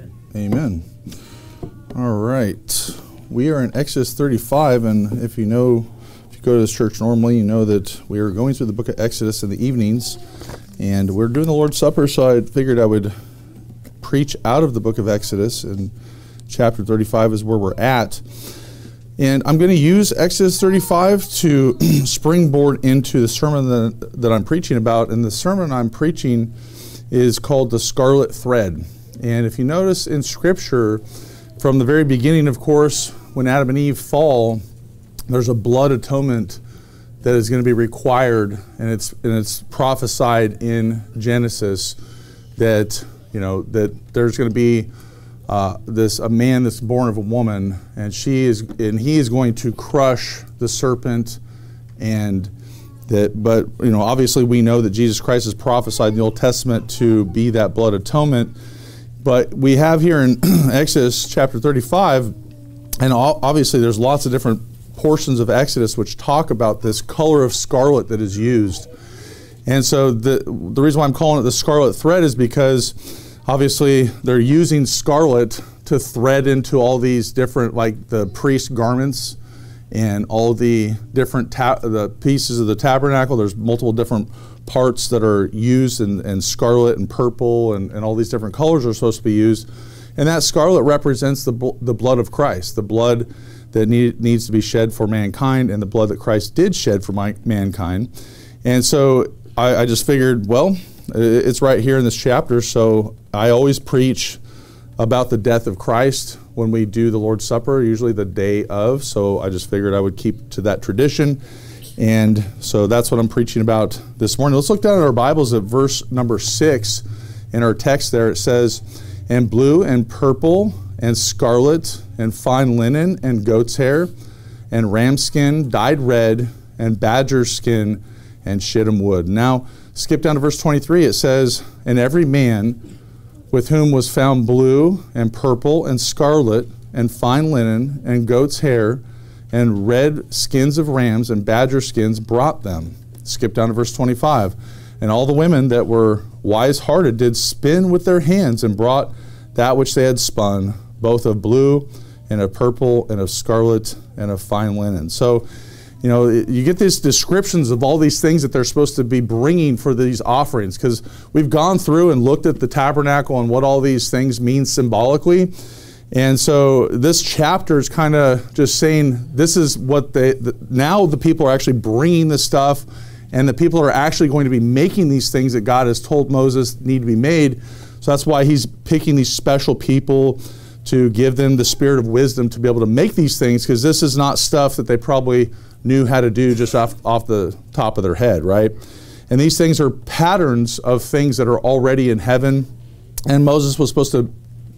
Amen. All right. We are in Exodus 35, and if you go to this church normally, you know that we are going through the book of Exodus in the evenings, and we're doing the Lord's Supper, so I figured I would preach out of the book of Exodus, and chapter 35 is where we're at. And I'm going to use Exodus 35 to springboard into the sermon that I'm preaching about, and the sermon I'm preaching is called The Scarlet Thread. And if you notice in Scripture, from the very beginning, of course, when Adam and Eve fall, there's a blood atonement that is going to be required, and it's prophesied in Genesis that that there's going to be a man that's born of a woman, and he is going to crush the serpent, but obviously we know that Jesus Christ is prophesied in the Old Testament to be that blood atonement. But we have here in Exodus chapter 35, and obviously there's lots of different portions of Exodus which talk about this color of scarlet that is used. And so the reason why I'm calling it the scarlet thread is because obviously they're using scarlet to thread into all these different, like the priest garments and all the different the pieces of the tabernacle. There's multiple different parts that are used, and scarlet and purple and all these different colors are supposed to be used. And that scarlet represents the blood of Christ, the blood that needs to be shed for mankind, and the blood that Christ did shed for mankind. And so I just figured, well, it's right here in this chapter, so I always preach about the death of Christ when we do the Lord's Supper, usually the day of, so I just figured I would keep to that tradition. And so that's what I'm preaching about this morning. Let's look down at our Bibles at verse number 6. In our text there it says, "And blue and purple and scarlet and fine linen and goat's hair and ram skin dyed red and badger skin and shittim wood." Now skip down to verse 23. It says, "And every man with whom was found blue and purple and scarlet and fine linen and goat's hair and red skins of rams and badger skins brought them." Skip down to verse 25. "And all the women that were wise-hearted did spin with their hands and brought that which they had spun, both of blue and of purple and of scarlet and of fine linen." So, you get these descriptions of all these things that they're supposed to be bringing for these offerings, because we've gone through and looked at the tabernacle and what all these things mean symbolically. And so this chapter is kind of just saying this is what now the people are actually bringing this stuff, and the people are actually going to be making these things that God has told Moses need to be made. So that's why he's picking these special people to give them the spirit of wisdom to be able to make these things, because this is not stuff that they probably knew how to do just off the top of their head, right? And these things are patterns of things that are already in heaven, and Moses was supposed to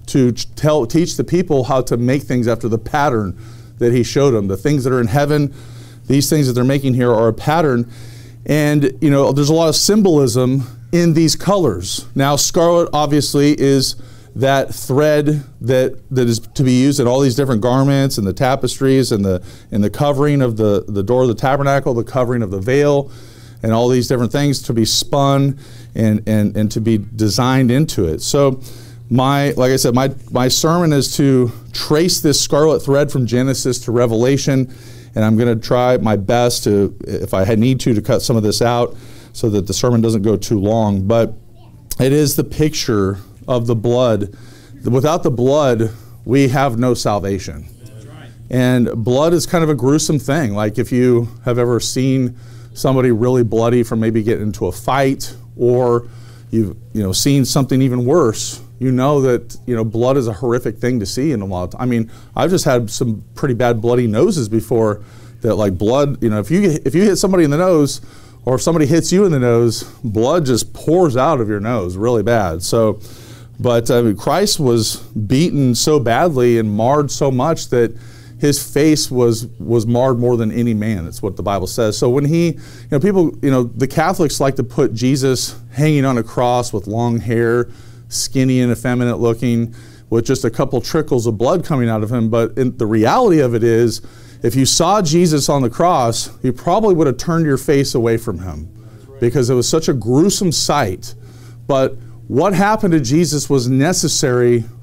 teach the people how to make things after the pattern that he showed them. The things that are in heaven, these things that they're making here are a pattern. And, there's a lot of symbolism in these colors. Now, scarlet obviously is that thread that is to be used in all these different garments and the tapestries and the covering of the door of the tabernacle, the covering of the veil, and all these different things to be spun and to be designed into it. So like I said, my sermon is to trace this scarlet thread from Genesis to Revelation, and I'm going to try my best to, if I need to cut some of this out so that the sermon doesn't go too long. But it is the picture of the blood. Without the blood, we have no salvation. That's right. And blood is kind of a gruesome thing. Like if you have ever seen somebody really bloody from maybe getting into a fight, or you've seen something even worse, that blood is a horrific thing to see in a lot of time. I mean, I've just had some pretty bad bloody noses before that, like blood, if you hit somebody in the nose, or if somebody hits you in the nose, blood just pours out of your nose really bad. So, but Christ was beaten so badly and marred so much that his face was marred more than any man. That's what the Bible says. So when the Catholics like to put Jesus hanging on a cross with long hair, skinny and effeminate looking, with just a couple trickles of blood coming out of him. But the reality of it is, if you saw Jesus on the cross, you probably would have turned your face away from him, because it was such a gruesome sight. But what happened to Jesus was necessary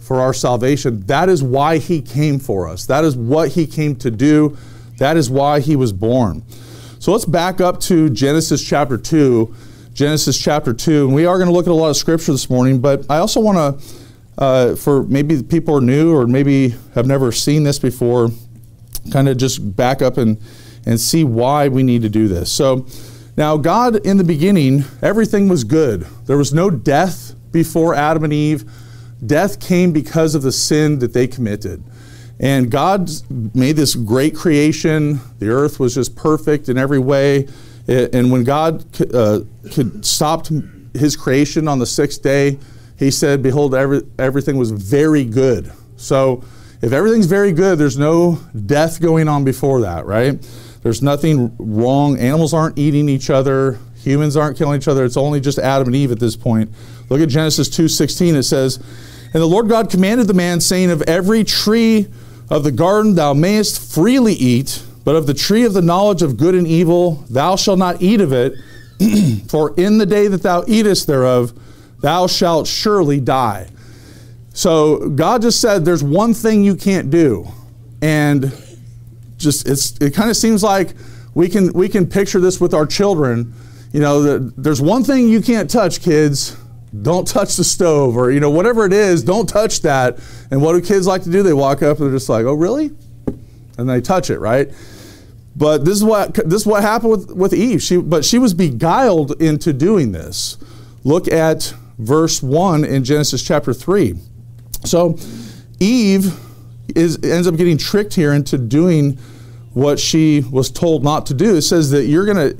for our salvation. That is why he came for us. That is what he came to do. That is why he was born. So let's back up to Genesis chapter 2. Genesis chapter 2. And we are going to look at a lot of scripture this morning, but I also want to, for maybe people are new or maybe have never seen this before, kind of just back up and see why we need to do this. So now God, in the beginning, everything was good. There was no death before Adam and Eve. Death came because of the sin that they committed. And God made this great creation. The earth was just perfect in every way. And when God stopped his creation on the sixth day, he said, behold, everything was very good. So if everything's very good, there's no death going on before that, right? There's nothing wrong. Animals aren't eating each other. Humans aren't killing each other. It's only just Adam and Eve at this point. Look at Genesis 2:16. It says, and the Lord God commanded the man, saying, of every tree of the garden thou mayest freely eat, but of the tree of the knowledge of good and evil thou shalt not eat of it, for in the day that thou eatest thereof thou shalt surely die. So God just said there's one thing you can't do. And just it kind of seems like we can picture this with our children. You know, there's one thing you can't touch, kids. Don't touch the stove, or whatever it is, don't touch that. And what do kids like to do? They walk up and they're just like, oh really? And they touch it, right? But this is what happened with Eve. She was beguiled into doing this. Look at verse 1 in Genesis chapter 3. So Eve ends up getting tricked here into doing what she was told not to do. It says that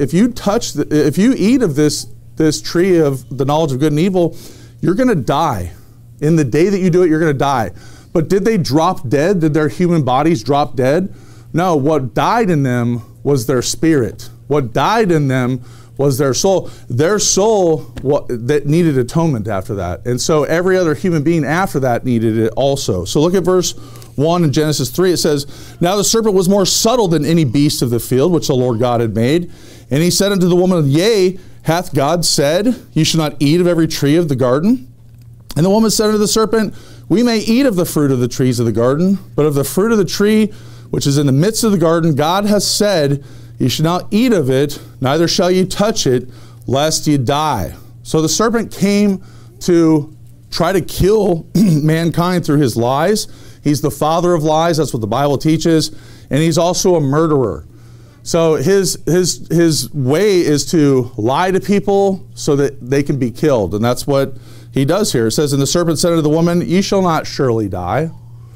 if you eat of this tree of the knowledge of good and evil, you're going to die. In the day that you do it, you're going to die. But did they drop dead? Did their human bodies drop dead? No, what died in them was their spirit. What died in them was their soul. Their soul that needed atonement after that. And so every other human being after that needed it also. So look at verse 1 in Genesis 3. It says, now the serpent was more subtle than any beast of the field which the Lord God had made. And he said unto the woman, yea, hath God said, ye shall not eat of every tree of the garden? And the woman said unto the serpent, we may eat of the fruit of the trees of the garden, but of the fruit of the tree which is in the midst of the garden, God hath said, ye shall not eat of it, neither shall ye touch it, lest ye die. So the serpent came to try to kill mankind through his lies. He's the father of lies. That's what the Bible teaches. And he's also a murderer. So his way is to lie to people so that they can be killed. And that's what he does here. It says, and the serpent said unto the woman, ye shall not surely die.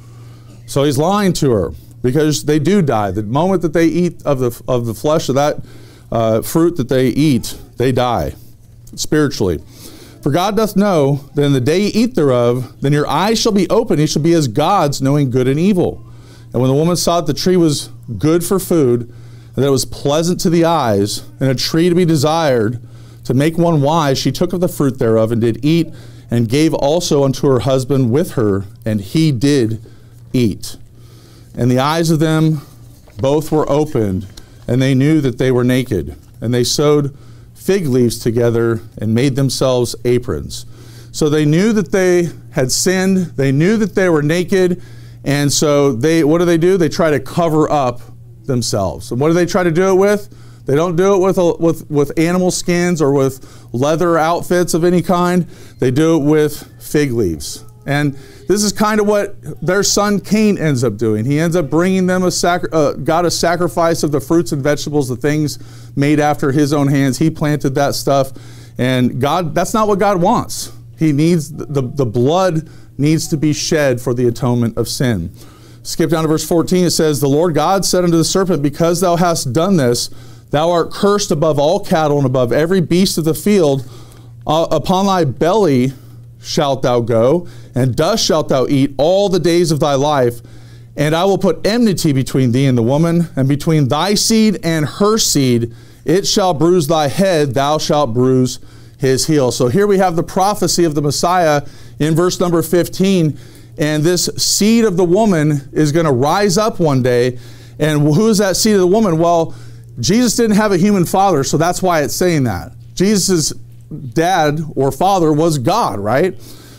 So he's lying to her, because they do die. The moment that they eat of the flesh of that fruit that they eat, they die spiritually. For God doth know that in the day ye eat thereof, then your eyes shall be open, ye shall be as gods, knowing good and evil. And when the woman saw that the tree was good for food, and that it was pleasant to the eyes, and a tree to be desired, to make one wise, she took of the fruit thereof, and did eat, and gave also unto her husband with her, and he did eat. And the eyes of them both were opened, and they knew that they were naked. And they sewed fig leaves together and made themselves aprons. So they knew that they had sinned. They knew that they were naked. And so what do? They try to cover up themselves. And what do they try to do it with? They don't do it with animal skins or with leather outfits of any kind. They do it with fig leaves. And this is kind of what their son Cain ends up doing. He ends up bringing them God a sacrifice of the fruits and vegetables, the things made after his own hands. He planted that stuff. And God, that's not what God wants. He needs, the blood needs to be shed for the atonement of sin. Skip down to verse 14. It says, the Lord God said unto the serpent, because thou hast done this, thou art cursed above all cattle and above every beast of the field. Upon thy belly shalt thou go, and dust shalt thou eat all the days of thy life. And I will put enmity between thee and the woman, and between thy seed and her seed. It shall bruise thy head, thou shalt bruise his heel. So here we have the prophecy of the Messiah in verse number 15. And this seed of the woman is going to rise up one day. And who is that seed of the woman? Well, Jesus didn't have a human father, so that's why it's saying that. Jesus' dad or father was God, right?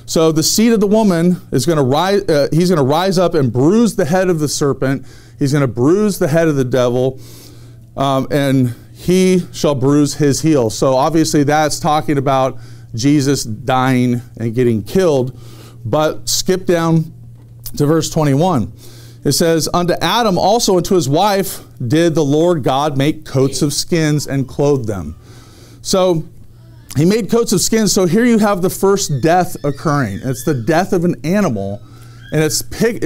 So the seed of the woman is going to rise. He's going to rise up and bruise the head of the serpent. He's going to bruise the head of the devil, and he shall bruise his heel. So obviously that's talking about Jesus dying and getting killed. But skip down to verse 21. It says, unto Adam also and to his wife did the Lord God make coats of skins and clothe them. So he made coats of skins. So here you have the first death occurring. It's the death of an animal. And it's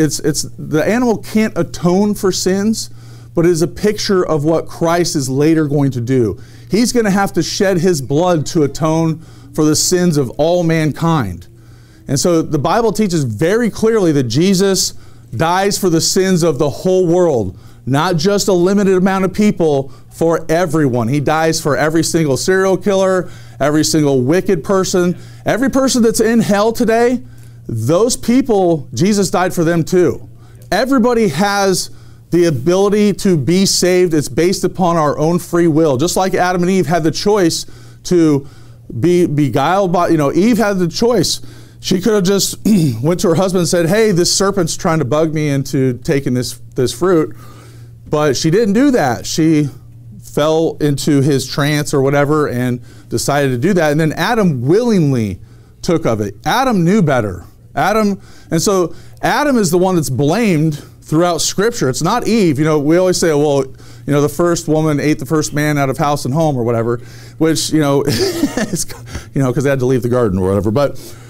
the animal can't atone for sins, but it is a picture of what Christ is later going to do. He's going to have to shed his blood to atone for the sins of all mankind. And so the Bible teaches very clearly that Jesus dies for the sins of the whole world, not just a limited amount of people, for everyone. He dies for every single serial killer, every single wicked person, every person that's in hell today. Those people, Jesus died for them too. Everybody has the ability to be saved. It's based upon our own free will. Just like Adam and Eve had the choice to be beguiled by, Eve had the choice. She could have just went to her husband and said, hey, this serpent's trying to bug me into taking this fruit. But she didn't do that. She fell into his trance or whatever and decided to do that. And then Adam willingly took of it. Adam knew better. And so Adam is the one that's blamed throughout Scripture. It's not Eve. We always say, well, the first woman ate the first man out of house and home or whatever, which, because they had to leave the garden or whatever.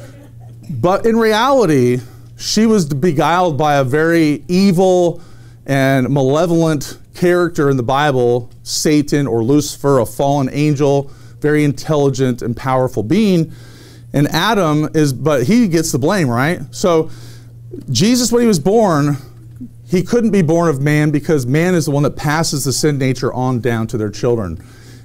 But in reality, she was beguiled by a very evil and malevolent character in the Bible, Satan or Lucifer, a fallen angel, very intelligent and powerful being. And Adam but he gets the blame, right? So Jesus, when he was born, he couldn't be born of man because man is the one that passes the sin nature on down to their children.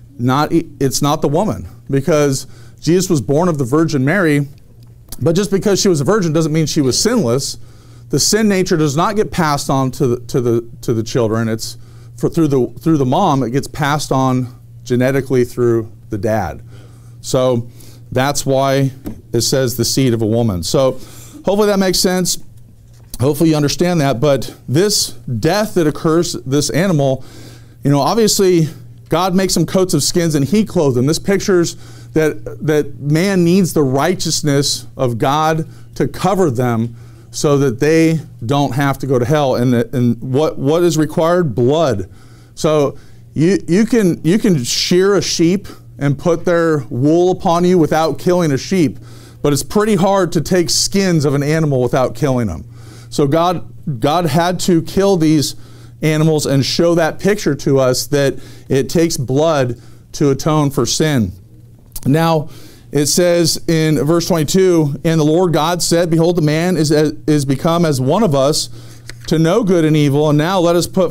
It's not the woman, because Jesus was born of the Virgin Mary, but just because she was a virgin doesn't mean she was sinless. The sin nature does not get passed on to the children. It's through the mom. It gets passed on genetically through the dad. So that's why it says the seed of a woman. So hopefully that makes sense. Hopefully you understand that. But this death that occurs, this animal, obviously God makes them coats of skins and he clothed them. This pictures that man needs the righteousness of God to cover them so that they don't have to go to hell. And what is required? Blood. So you can shear a sheep and put their wool upon you without killing a sheep, but it's pretty hard to take skins of an animal without killing them. So God had to kill these animals and show that picture to us that it takes blood to atone for sin. Now, it says in verse 22, and the Lord God said, behold, the man is become as one of us to know good and evil, and now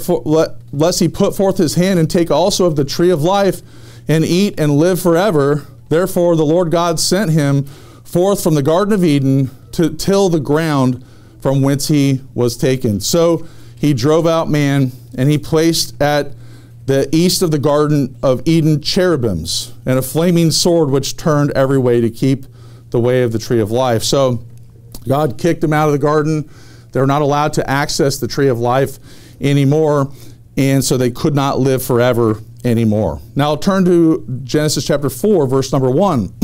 lest he put forth his hand and take also of the tree of life and eat and live forever. Therefore the Lord God sent him forth from the Garden of Eden to till the ground from whence he was taken. So he drove out man, and he placed at the east of the Garden of Eden cherubims and a flaming sword which turned every way to keep the way of the tree of life. So God kicked them out of the garden. They were not allowed to access the tree of life anymore, and so they could not live forever anymore. Now I'll turn to Genesis chapter 4, verse number 1.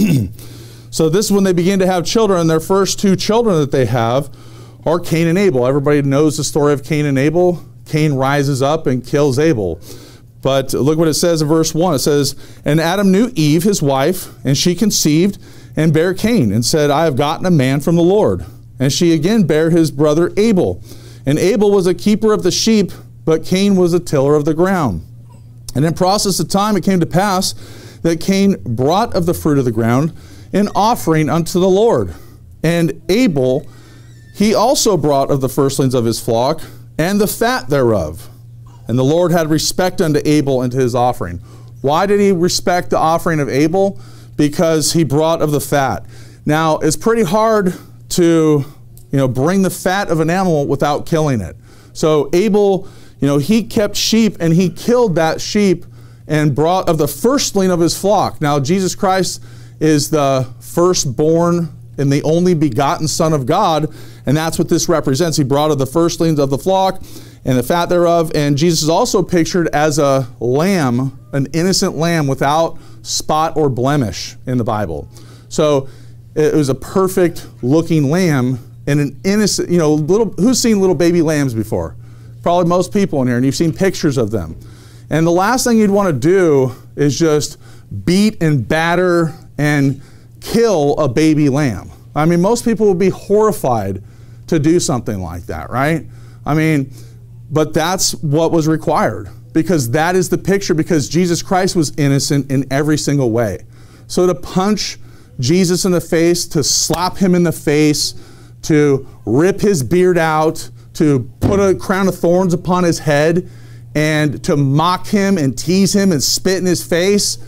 So this is when they begin to have children. Their first two children that they have are Cain and Abel. Everybody knows the story of Cain and Abel. Cain rises up and kills Abel. But look what it says in verse 1. It says, and Adam knew Eve, his wife, and she conceived and bare Cain, and said, I have gotten a man from the Lord. And she again bare his brother Abel. And Abel was a keeper of the sheep, but Cain was a tiller of the ground. And in process of time it came to pass that Cain brought of the fruit of the ground an offering unto the Lord. And Abel, he also brought of the firstlings of his flock, and the fat thereof. And the Lord had respect unto Abel and to his offering. Why did he respect the offering of Abel? Because he brought of the fat. Now, it's pretty hard to, bring the fat of an animal without killing it. So Abel, he kept sheep, and he killed that sheep and brought of the firstling of his flock. Now, Jesus Christ is the firstborn and the only begotten Son of God, and that's what this represents. He brought of the firstlings of the flock and the fat thereof, and Jesus is also pictured as a lamb, an innocent lamb without spot or blemish in the Bible. So it was a perfect looking lamb and an innocent, who's seen little baby lambs before? Probably most people in here, and you've seen pictures of them. And the last thing you'd want to do is just beat and batter and kill a baby lamb. I mean, most people would be horrified to do something like that, right? I mean, but that's what was required, because that is the picture, because Jesus Christ was innocent in every single way. So to punch Jesus in the face, to slap him in the face, to rip his beard out, to put a crown of thorns upon his head, and to mock him and tease him and spit in his face,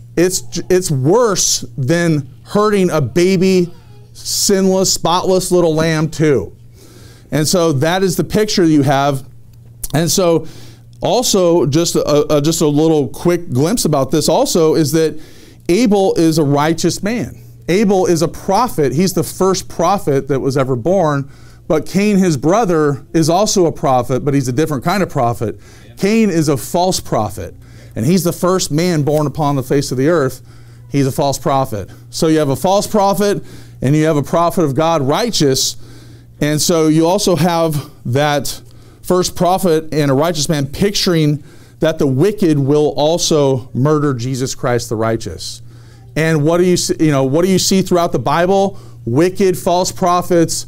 it's worse than hurting a baby, sinless, spotless little lamb too. And so that is the picture you have. And so also, just a little quick glimpse about this also is that Abel is a righteous man. Abel is a prophet. He's the first prophet that was ever born. But Cain, his brother, is also a prophet, but he's a different kind of prophet. Yeah. Cain is a false prophet, and he's the first man born upon the face of the earth. He's a false prophet. So you have a false prophet, and you have a prophet of God, righteous. And so you also have that first prophet and a righteous man picturing that the wicked will also murder Jesus Christ the righteous. And what do you see throughout the Bible? Wicked false prophets,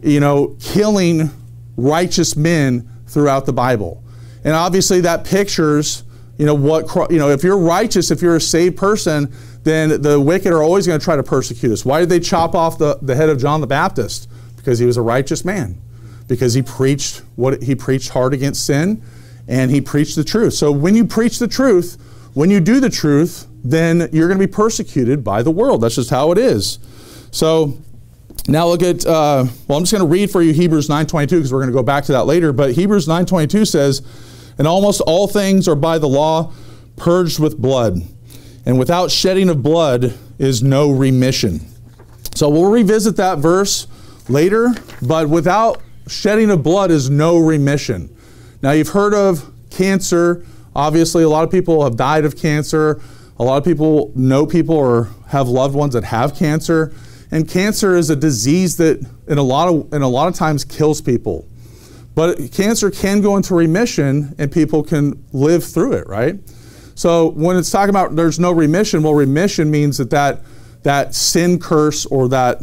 killing righteous men throughout the Bible. And obviously that pictures, if you're righteous, if you're a saved person, then the wicked are always going to try to persecute us. Why did they chop off the head of John the Baptist? Because he was a righteous man. Because he preached hard against sin, and he preached the truth. So when you preach the truth, when you do the truth, then you're going to be persecuted by the world. That's just how it is. So now look at, I'm just going to read for you Hebrews 9:22, because we're going to go back to that later. But Hebrews 9:22 says, "And almost all things are by the law purged with blood, and without shedding of blood is no remission." So we'll revisit that verse later, but without shedding of blood is no remission. Now you've heard of cancer. Obviously, a lot of people have died of cancer. A lot of people know people or have loved ones that have cancer. And cancer is a disease that in a lot of times kills people. But cancer can go into remission and people can live through it, right? So when it's talking about there's no remission, well, remission means that sin curse or that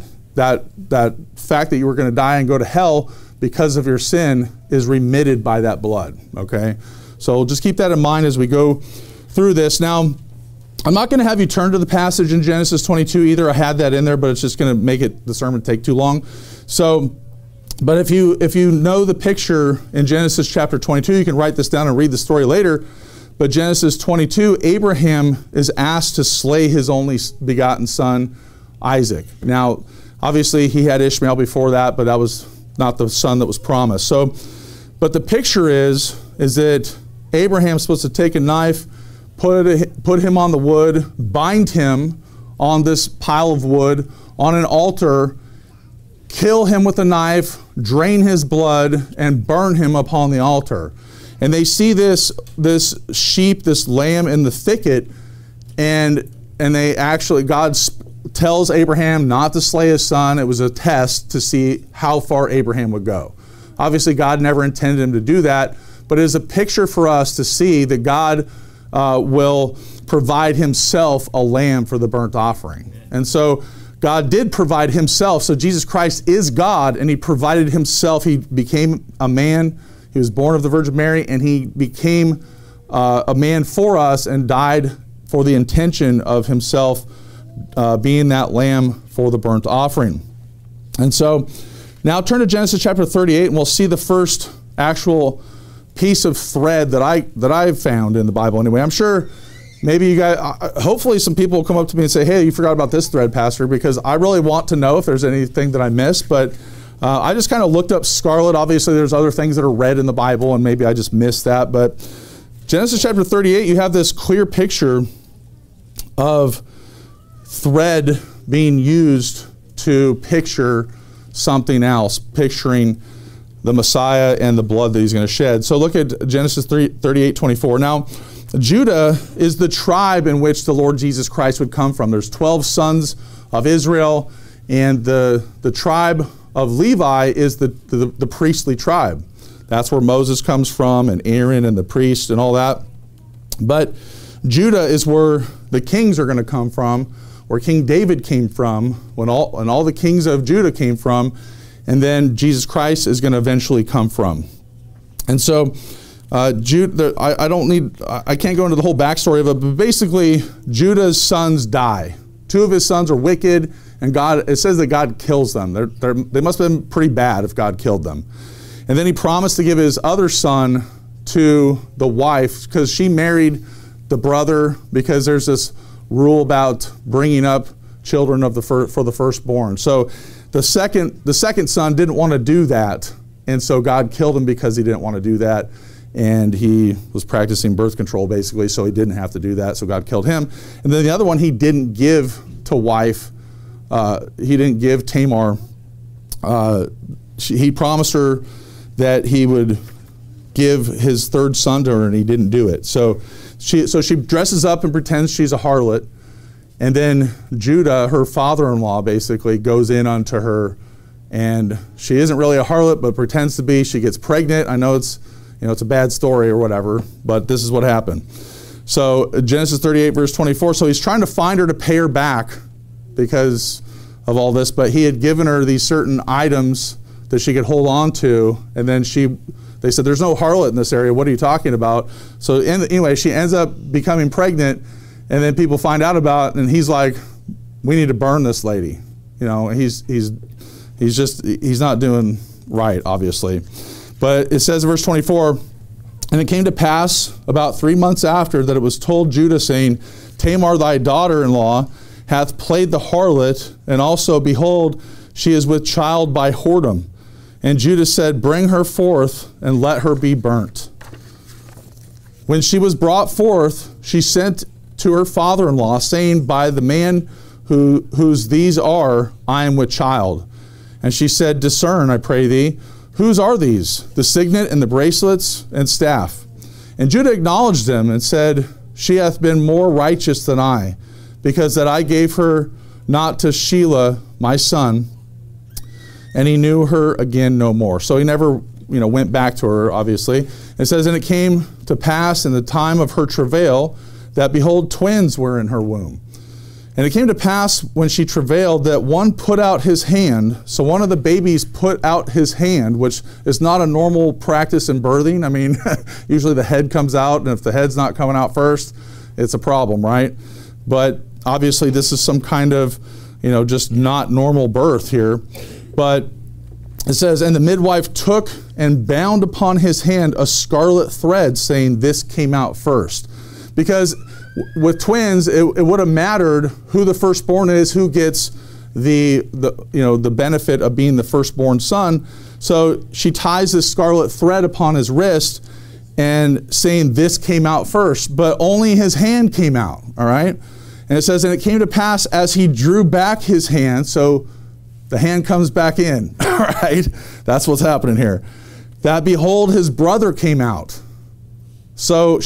fact that you were going to die and go to hell because of your sin is remitted by that blood, okay? So just keep that in mind as we go through this. Now, I'm not going to have you turn to the passage in Genesis 22 either. I had that in there, but it's just going to make the sermon take too long. So, but if you know the picture in Genesis chapter 22, you can write this down and read the story later. But Genesis 22, Abraham is asked to slay his only begotten son, Isaac. Now, obviously he had Ishmael before that, but that was not the son that was promised. So, but the picture is that Abraham's supposed to take a knife, put him on the wood, bind him on this pile of wood, on an altar, kill him with a knife, drain his blood, and burn him upon the altar. And they see this sheep, this lamb in the thicket, and God tells Abraham not to slay his son. It was a test to see how far Abraham would go. Obviously, God never intended him to do that, but it is a picture for us to see that God will provide himself a lamb for the burnt offering. And so God did provide himself. So Jesus Christ is God, and he provided himself. He became a man. He was born of the Virgin Mary, and he became a man for us and died for the intention of himself being that lamb for the burnt offering. And so now turn to Genesis chapter 38, and we'll see the first actual piece of thread that I've found in the Bible. Anyway, I'm sure maybe you guys, hopefully some people will come up to me and say, "Hey, you forgot about this thread, Pastor," because I really want to know if there's anything that I missed. But I just kind of looked up scarlet. Obviously, there's other things that are red in the Bible, and maybe I just missed that. But Genesis chapter 38, you have this clear picture of thread being used to picture something else, picturing the Messiah and the blood that he's going to shed. So look at Genesis 38:24. Now, Judah is the tribe in which the Lord Jesus Christ would come from. There's 12 sons of Israel, and the tribe of Levi is the priestly tribe. That's where Moses comes from, and Aaron and the priest and all that. But Judah is where the kings are going to come from, where King David came from, when all the kings of Judah came from, and then Jesus Christ is going to eventually come from. And so, I can't go into the whole backstory of it, but basically, Judah's sons die. 2 of his sons are wicked, and it says that God kills them. They must have been pretty bad if God killed them. And then he promised to give his other son to the wife, because she married the brother, because there's this rule about bringing up children for the firstborn. So the second son didn't want to do that, and so God killed him because he didn't want to do that, and he was practicing birth control basically, so he didn't have to do that, so God killed him. And then the other one he didn't give to wife. He didn't give Tamar. He promised her that he would give his third son to her, and he didn't do it. So she dresses up and pretends she's a harlot, and then Judah, her father-in-law, basically goes in onto her, and she isn't really a harlot, but pretends to be. She gets pregnant. I know it's a bad story or whatever, but this is what happened. So Genesis 38, verse 24. So he's trying to find her to pay her back because of all this, but he had given her these certain items that she could hold on to, and then they said, there's no harlot in this area. What are you talking about? So anyway, she ends up becoming pregnant, and then people find out about it, and he's like, we need to burn this lady. He's not doing right, obviously. But it says in verse 24, and it came to pass about 3 months after that it was told Judah, saying, Tamar thy daughter-in-law hath played the harlot, and also, behold, she is with child by whoredom. And Judah said, bring her forth, and let her be burnt. When she was brought forth, she sent to her father-in-law, saying, by the man whose these are, I am with child. And she said, discern, I pray thee, whose are these? The signet and the bracelets and staff. And Judah acknowledged them and said, she hath been more righteous than I, because that I gave her not to Shelah, my son, and he knew her again no more. So he never, went back to her, obviously. It says, and it came to pass in the time of her travail that, behold, twins were in her womb. And it came to pass when she travailed that one put out his hand. So one of the babies put out his hand, which is not a normal practice in birthing. I mean, usually the head comes out, and if the head's not coming out first, it's a problem, right? But obviously this is some kind of, just not normal birth here. But it says, and the midwife took and bound upon his hand a scarlet thread, saying, this came out first. Because with twins, it would have mattered who the firstborn is, who gets the benefit of being the firstborn son. So she ties this scarlet thread upon his wrist and saying, this came out first, but only his hand came out, all right? And it says, and it came to pass as he drew back his hand, so the hand comes back in, all right? That's what's happening here. That, behold, his brother came out. So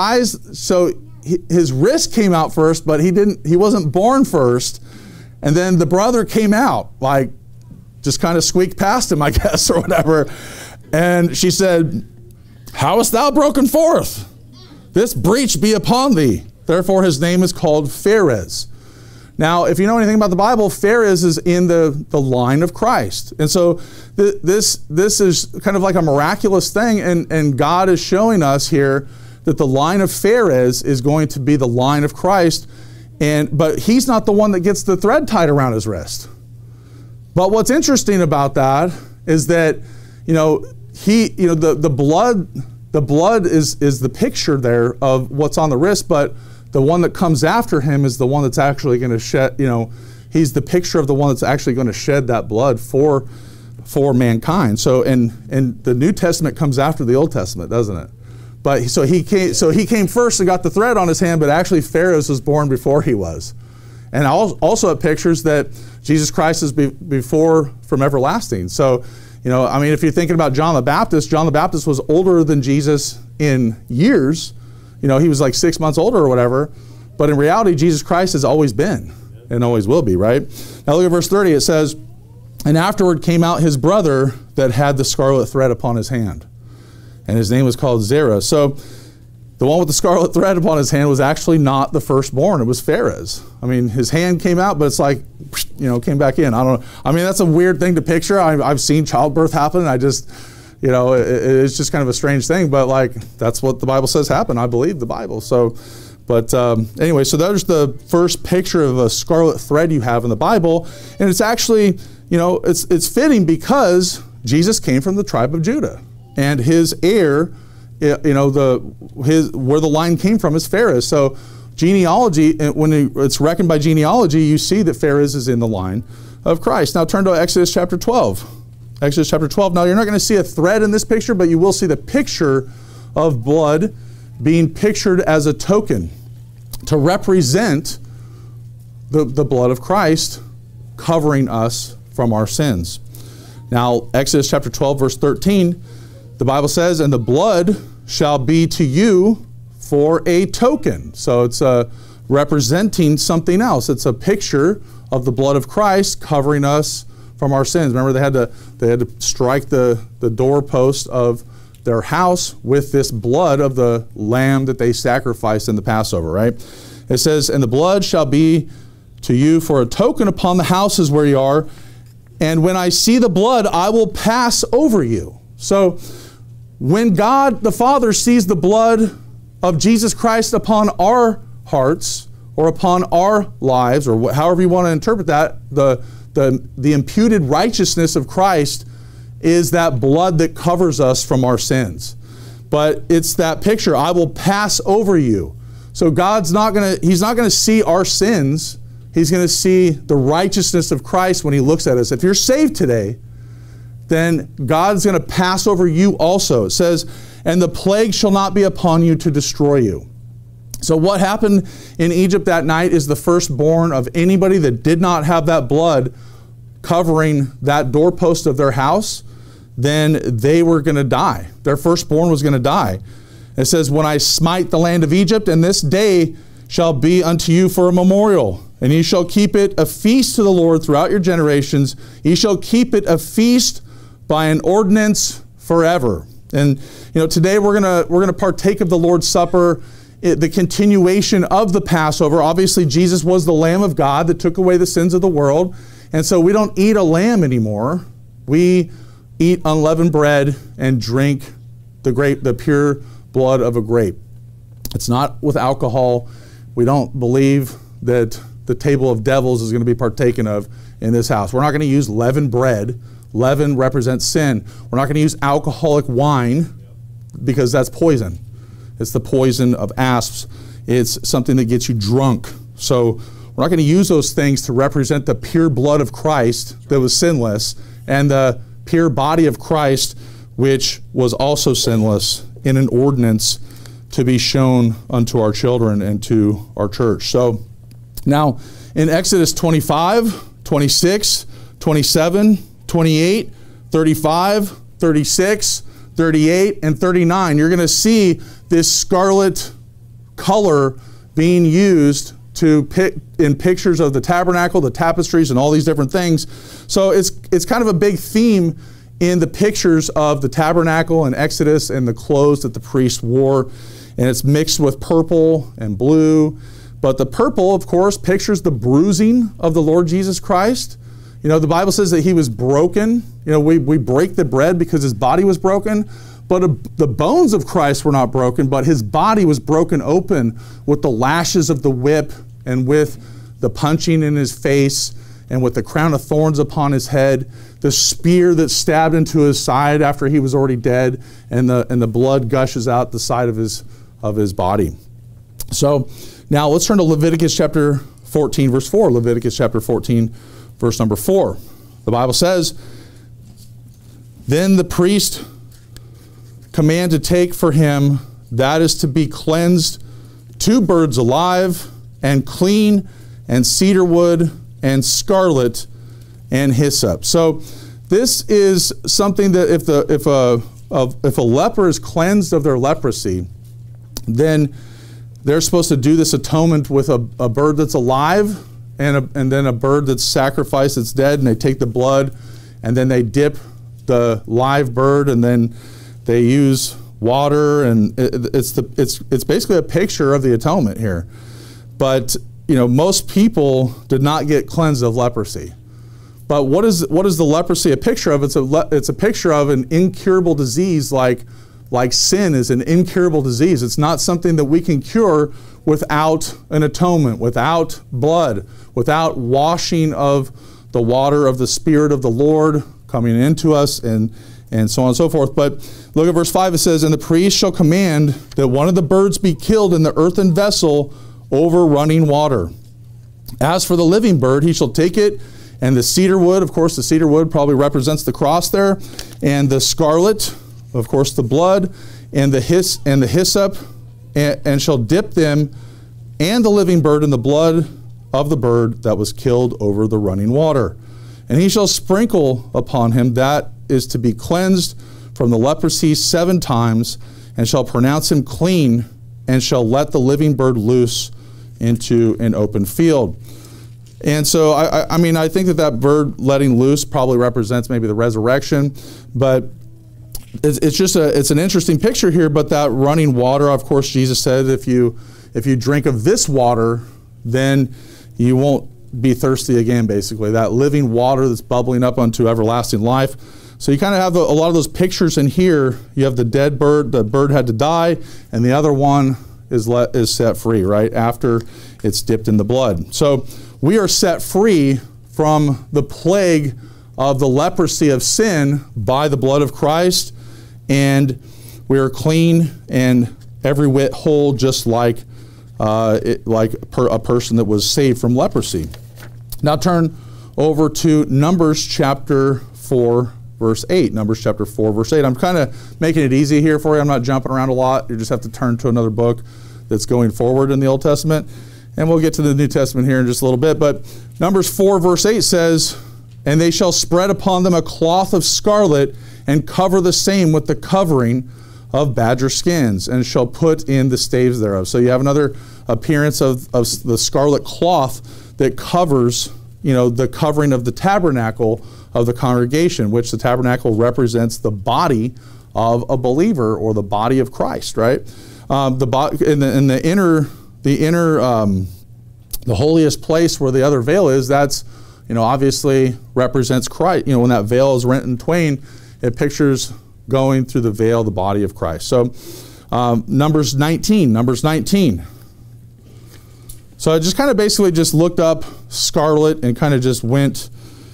his wrist came out first, but he wasn't born first. And then the brother came out, like just kind of squeaked past him, I guess, or whatever. And she said, how hast thou broken forth? This breach be upon thee. Therefore his name is called Pharez. Now, if you know anything about the Bible, Pharez is in the line of Christ. And so this is kind of like a miraculous thing, and God is showing us here that the line of Pharez is going to be the line of Christ, but he's not the one that gets the thread tied around his wrist. But what's interesting about that is that, the blood is the picture there of what's on the wrist, but the one that comes after him is the one that's actually going to shed, he's the picture of the one that's actually going to shed that blood for mankind. So, and the New Testament comes after the Old Testament, doesn't it? But he came first and got the thread on his hand, but actually Pharez was born before he was. And also it pictures that Jesus Christ is before from everlasting. So, I mean, if you're thinking about John the Baptist was older than Jesus in years. He was like 6 months older or whatever. But in reality, Jesus Christ has always been and always will be, right? Now look at verse 30. It says, and afterward came out his brother that had the scarlet thread upon his hand. And his name was called Zerah. So the one with the scarlet thread upon his hand was actually not the firstborn. It was Pharez. I mean, his hand came out, but it's like, came back in. I don't know. I mean, that's a weird thing to picture. I've seen childbirth happen. And I just, it's just kind of a strange thing. But like, that's what the Bible says happened. I believe the Bible. So, but anyway, so there's the first picture of a scarlet thread you have in the Bible. And it's actually, it's fitting because Jesus came from the tribe of Judah. And his heir, where the line came from is Pharez. So genealogy, when it's reckoned by genealogy, you see that Pharez is in the line of Christ. Now turn to Exodus chapter 12. Exodus chapter 12. Now you're not going to see a thread in this picture, but you will see the picture of blood being pictured as a token to represent the blood of Christ covering us from our sins. Now Exodus chapter 12 verse 13, the Bible says, and the blood shall be to you for a token. So it's representing something else. It's a picture of the blood of Christ covering us from our sins. Remember, they had to strike the doorpost of their house with this blood of the lamb that they sacrificed in the Passover, right? It says, and the blood shall be to you for a token upon the houses where you are, and when I see the blood, I will pass over you. So when God the Father sees the blood of Jesus Christ upon our hearts or upon our lives, or however you want to interpret that, the imputed righteousness of Christ is that blood that covers us from our sins. But it's that picture, I will pass over you. So He's not going to see our sins. He's going to see the righteousness of Christ when he looks at us. If you're saved today, then God's going to pass over you also. It says, and the plague shall not be upon you to destroy you. So what happened in Egypt that night is the firstborn of anybody that did not have that blood covering that doorpost of their house, then they were going to die. Their firstborn was going to die. It says, when I smite the land of Egypt, and this day shall be unto you for a memorial, and ye shall keep it a feast to the Lord throughout your generations. Ye shall keep it a feast by an ordinance forever. And today we're gonna partake of the Lord's Supper, the continuation of the Passover. Obviously, Jesus was the Lamb of God that took away the sins of the world, and so we don't eat a lamb anymore. We eat unleavened bread and drink the pure blood of a grape. It's not with alcohol. We don't believe that the table of devils is going to be partaken of in this house. We're not going to use leavened bread. Leaven represents sin. We're not going to use alcoholic wine because that's poison. It's the poison of asps. It's something that gets you drunk. So we're not going to use those things to represent the pure blood of Christ that was sinless and the pure body of Christ which was also sinless in an ordinance to be shown unto our children and to our church. So now in Exodus 25, 26, 27, 28, 35, 36, 38, and 39, you're going to see this scarlet color being used in pictures of the tabernacle, the tapestries, and all these different things. So it's kind of a big theme in the pictures of the tabernacle and Exodus and the clothes that the priests wore. And it's mixed with purple and blue. But the purple, of course, pictures the bruising of the Lord Jesus Christ. The Bible says that he was broken. We break the bread because his body was broken. But the bones of Christ were not broken, but his body was broken open with the lashes of the whip and with the punching in his face and with the crown of thorns upon his head, the spear that stabbed into his side after he was already dead, and the blood gushes out the side of his body. So now let's turn to Leviticus chapter 14, verse 4. Leviticus chapter 14, verse number 4. The Bible says, then the priest command to take for him, that is to be cleansed, 2 birds alive and clean, and cedar wood, and scarlet, and hyssop. So this is something that if a leper is cleansed of their leprosy, then they're supposed to do this atonement with a bird that's alive and then a bird that's sacrificed that's dead, and they take the blood and then they dip the live bird, and then they use water, and it's basically a picture of the atonement here. But most people did not get cleansed of leprosy. But what is the leprosy a picture of? It's a picture of an incurable disease, like sin is an incurable disease. It's not something that we can cure without an atonement, without blood, without washing of the water of the Spirit of the Lord coming into us, and so on and so forth. But look at verse 5. It says, "And the priest shall command that one of the birds be killed in the earthen vessel over running water. As for the living bird, he shall take it, and the cedar wood," of course the cedar wood probably represents the cross there, "and the scarlet," of course the blood, "and the hyssop, and shall dip them and the living bird in the blood of the bird that was killed over the running water. And he shall sprinkle upon him that is to be cleansed from the leprosy 7 times, and shall pronounce him clean, and shall let the living bird loose into an open field." And so, I think that bird letting loose probably represents maybe the resurrection, but it's an interesting picture here. But that running water, of course, Jesus said, if you drink of this water, then you won't be thirsty again, basically. That living water that's bubbling up unto everlasting life. So you kind of have a lot of those pictures in here. You have the dead bird, the bird had to die, and the other one is set free, right, after it's dipped in the blood. So we are set free from the plague of the leprosy of sin by the blood of Christ, and we are clean and every whit whole, just like a person that was saved from leprosy. Now turn over to Numbers chapter 4, verse 8. Numbers chapter 4, verse 8. I'm kind of making it easy here for you. I'm not jumping around a lot. You just have to turn to another book that's going forward in the Old Testament. And we'll get to the New Testament here in just a little bit. But Numbers 4, verse 8 says, "And they shall spread upon them a cloth of scarlet, and cover the same with the covering of badger skins, and shall put in the staves thereof." So you have another appearance of the scarlet cloth that covers, the covering of the tabernacle of the congregation, which the tabernacle represents the body of a believer, or the body of Christ, right? The holiest place where the other veil is, that's, obviously represents Christ. When that veil is rent in twain, it pictures going through the veil, the body of Christ. So Numbers 19. So I just kind of basically just looked up scarlet and kind of just went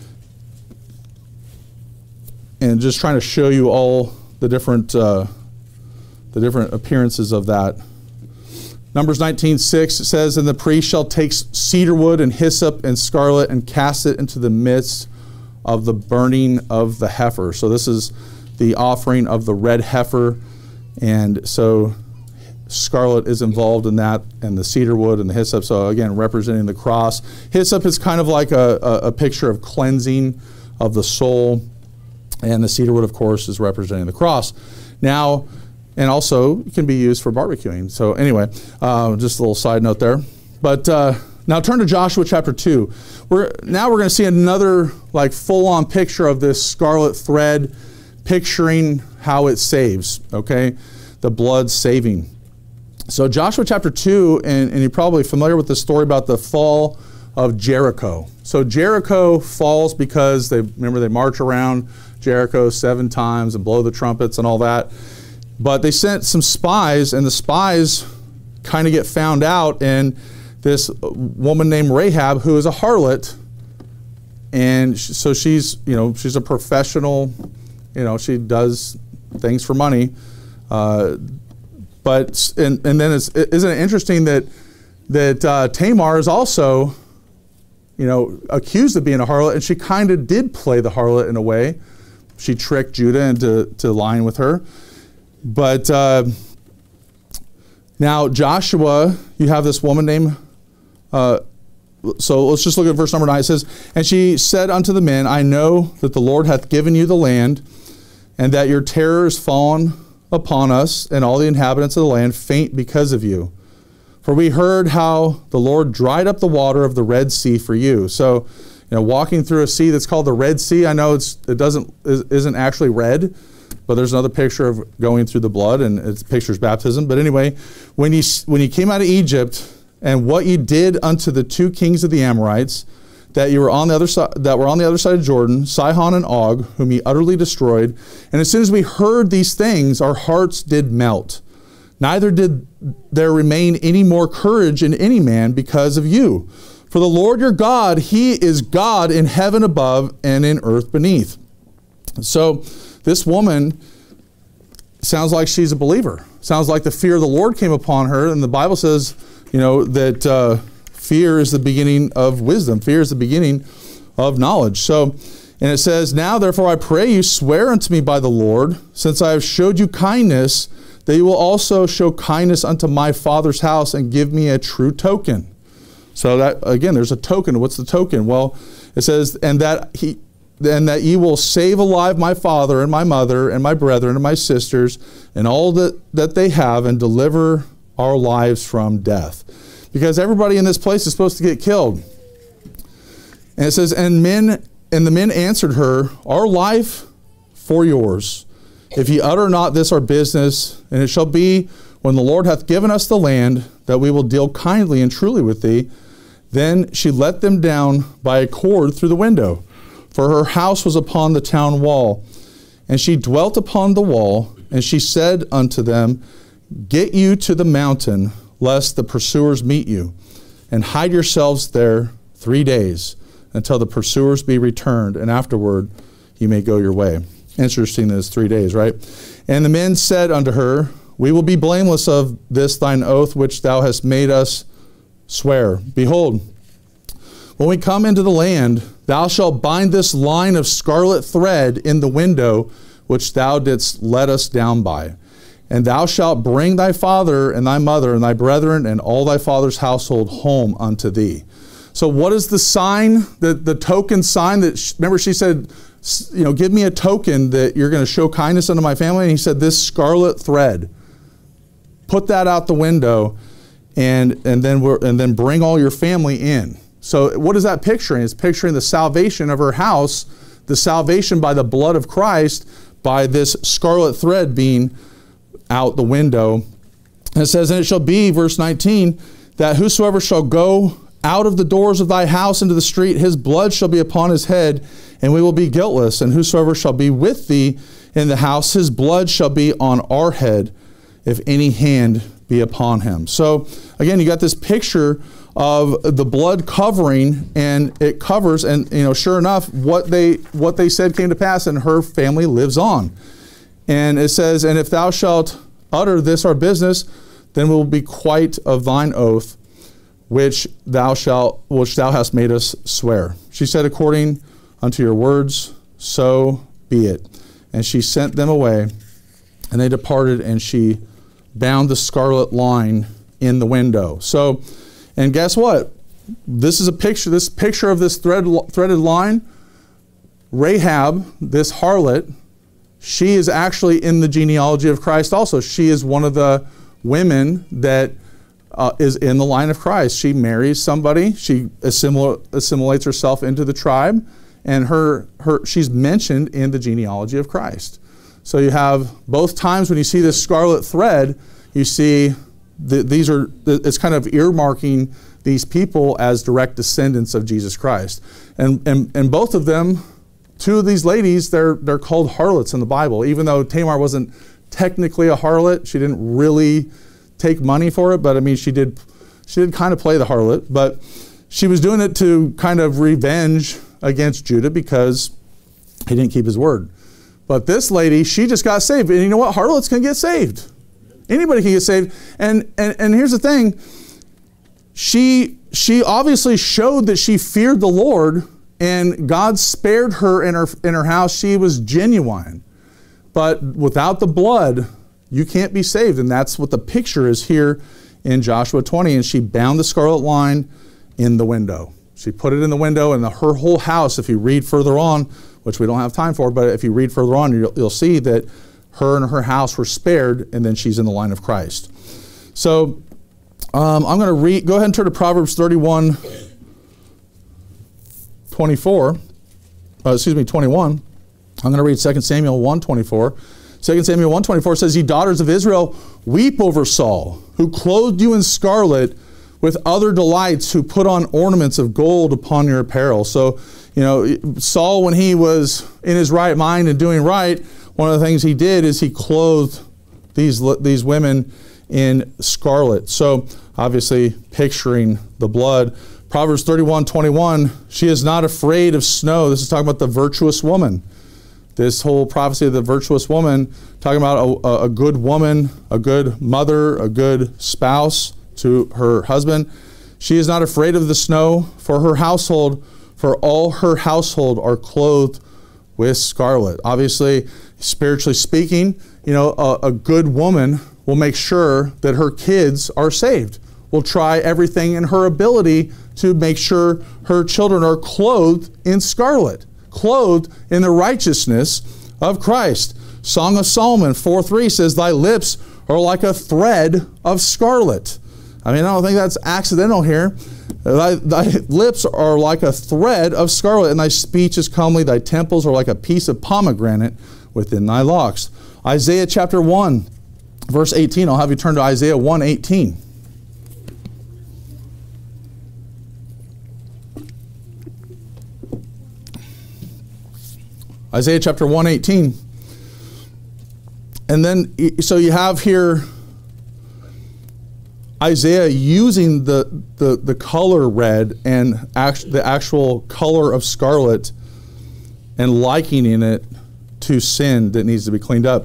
and just trying to show you all the different appearances of that. Numbers 19:6 says, "And the priest shall take cedar wood and hyssop and scarlet, and cast it into the midst of the burning of the heifer." So this is the offering of the red heifer, and so scarlet is involved in that, and the cedar wood and the hyssop, so again representing the cross. Hyssop is kind of like a picture of cleansing of the soul, and the cedar wood, of course, is representing the cross. Now, and also it can be used for barbecuing. So anyway, just a little side note there. But now turn to Joshua chapter 2. We're going to see another full-on picture of this scarlet thread, picturing how it saves, okay? The blood saving. So Joshua chapter 2, and you're probably familiar with the story about the fall of Jericho. So Jericho falls because they march around Jericho 7 times and blow the trumpets and all that. But they sent some spies, and the spies kind of get found out, and this woman named Rahab, who is a harlot, and so she's a professional, she does things for money. But then isn't it interesting that Tamar is also, accused of being a harlot, and she kind of did play the harlot in a way. She tricked Judah into lying with her. But now Joshua, you have this woman named So let's just look at verse number 9. It says, "And she said unto the men, I know that the Lord hath given you the land, and that your terror is fallen upon us, and all the inhabitants of the land faint because of you. For we heard how the Lord dried up the water of the Red Sea for you." So, walking through a sea that's called the Red Sea, I know it isn't actually red, but there's another picture of going through the blood, and it pictures baptism. But anyway, when you came out of Egypt, and what you did unto the two kings of the Amorites, that were on the other side of Jordan, Sihon and Og, whom he utterly destroyed. And as soon as we heard these things, our hearts did melt. Neither did there remain any more courage in any man because of you. For the Lord your God, he is God in heaven above and in earth beneath. So this woman sounds like she's a believer. Sounds like the fear of the Lord came upon her, and the Bible says, that fear is the beginning of wisdom. Fear is the beginning of knowledge. So, and it says, "Now therefore I pray you, swear unto me by the Lord, since I have showed you kindness, that you will also show kindness unto my father's house, and give me a true token." So that, again, there's a token. What's the token? Well, it says, and that ye will save alive my father and my mother and my brethren and my sisters and all that they have, and deliver our lives from death. Because everybody in this place is supposed to get killed. And it says, and the men answered her, "Our life for yours, if ye utter not this our business, and it shall be, when the Lord hath given us the land, that we will deal kindly and truly with thee." Then she let them down by a cord through the window, for her house was upon the town wall. And she dwelt upon the wall, and she said unto them, "Get you to the mountain, lest the pursuers meet you, and hide yourselves there 3 days, until the pursuers be returned, and afterward you may go your way." Interesting that it's 3 days, right? "And the men said unto her, We will be blameless of this thine oath which thou hast made us swear. Behold, when we come into the land, thou shalt bind this line of scarlet thread in the window which thou didst let us down by. And thou shalt bring thy father and thy mother and thy brethren and all thy father's household home unto thee." So what is the sign, the token sign that, remember she said, "Give me a token that you're going to show kindness unto my family." And he said, "This scarlet thread. Put that out the window, and then bring all your family in." So what is that picturing? It's picturing the salvation of her house, the salvation by the blood of Christ, by this scarlet thread being out the window. And it says, "And it shall be," verse 19, "that whosoever shall go out of the doors of thy house into the street, his blood shall be upon his head, and we will be guiltless. And whosoever shall be with thee in the house, his blood shall be on our head, if any hand be upon him." So again, you got this picture of the blood covering, and it covers, and sure enough, what they said came to pass, and her family lives on. And it says, "And if thou shalt utter this our business, then we will be quite of thine oath, which thou hast made us swear." She said, "According unto your words, so be it." And she sent them away, and they departed, and she bound the scarlet line in the window. So, and guess what? This is a picture. This picture of this threaded line. Rahab, this harlot, she is actually in the genealogy of Christ also. She is one of the women that is in the line of Christ. She marries somebody. She assimilates herself into the tribe, and she's mentioned in the genealogy of Christ. So you have both times when you see this scarlet thread, you see it's kind of earmarking these people as direct descendants of Jesus Christ. And both of them, two of these ladies, they're called harlots in the Bible. Even though Tamar wasn't technically a harlot, she didn't really take money for it, but I mean, she did kind of play the harlot, but she was doing it to kind of revenge against Judah because he didn't keep his word. But this lady, she just got saved. And you know what? Harlots can get saved. Anybody can get saved. And here's the thing. She obviously showed that she feared the Lord, and God spared her in her house. She was genuine. But without the blood, you can't be saved. And that's what the picture is here in Joshua 20. And she bound the scarlet line in the window. She put it in the window, and her whole house, if you read further on, which we don't have time for, but if you read further on, you'll see that her and her house were spared, and then she's in the line of Christ. So I'm going to read, go ahead and turn to Proverbs 21. I'm going to read 2 Samuel 1:24. 2 Samuel 1:24 says, "Ye daughters of Israel, weep over Saul, who clothed you in scarlet with other delights, who put on ornaments of gold upon your apparel." So, Saul, when he was in his right mind and doing right, one of the things he did is he clothed these women in scarlet. So, obviously, picturing the blood. Proverbs 31:21, "She is not afraid of snow." This is talking about the virtuous woman. This whole prophecy of the virtuous woman, talking about a good woman, a good mother, a good spouse to her husband. "She is not afraid of the snow for her household, for all her household are clothed with scarlet." Obviously, spiritually speaking, a good woman will make sure that her kids are saved, will try everything in her ability to make sure her children are clothed in scarlet, clothed in the righteousness of Christ. Song of Solomon 4:3 says, "Thy lips are like a thread of scarlet." I don't think that's accidental here. Thy lips are like a thread of scarlet, and thy speech is comely. Thy temples are like a piece of pomegranate within thy locks. Isaiah chapter 1, verse 18. I'll have you turn to Isaiah 1:18. Isaiah chapter 1:18. And then, so you have here Isaiah using the color red and the actual color of scarlet and likening it to sin that needs to be cleaned up.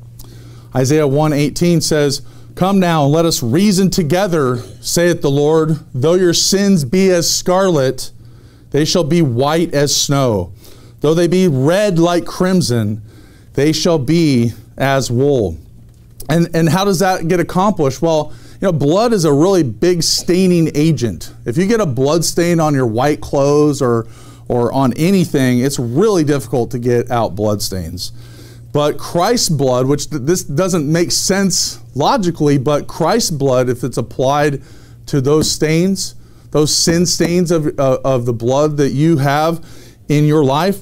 Isaiah 1:18 says, "Come now, and let us reason together, saith the Lord. Though your sins be as scarlet, they shall be white as snow. Though they be red like crimson, they shall be as wool." And how does that get accomplished? Well, blood is a really big staining agent. If you get a blood stain on your white clothes or on anything, it's really difficult to get out blood stains. But Christ's blood, which this doesn't make sense logically, but Christ's blood, if it's applied to those stains, those sin stains of the blood that you have in your life,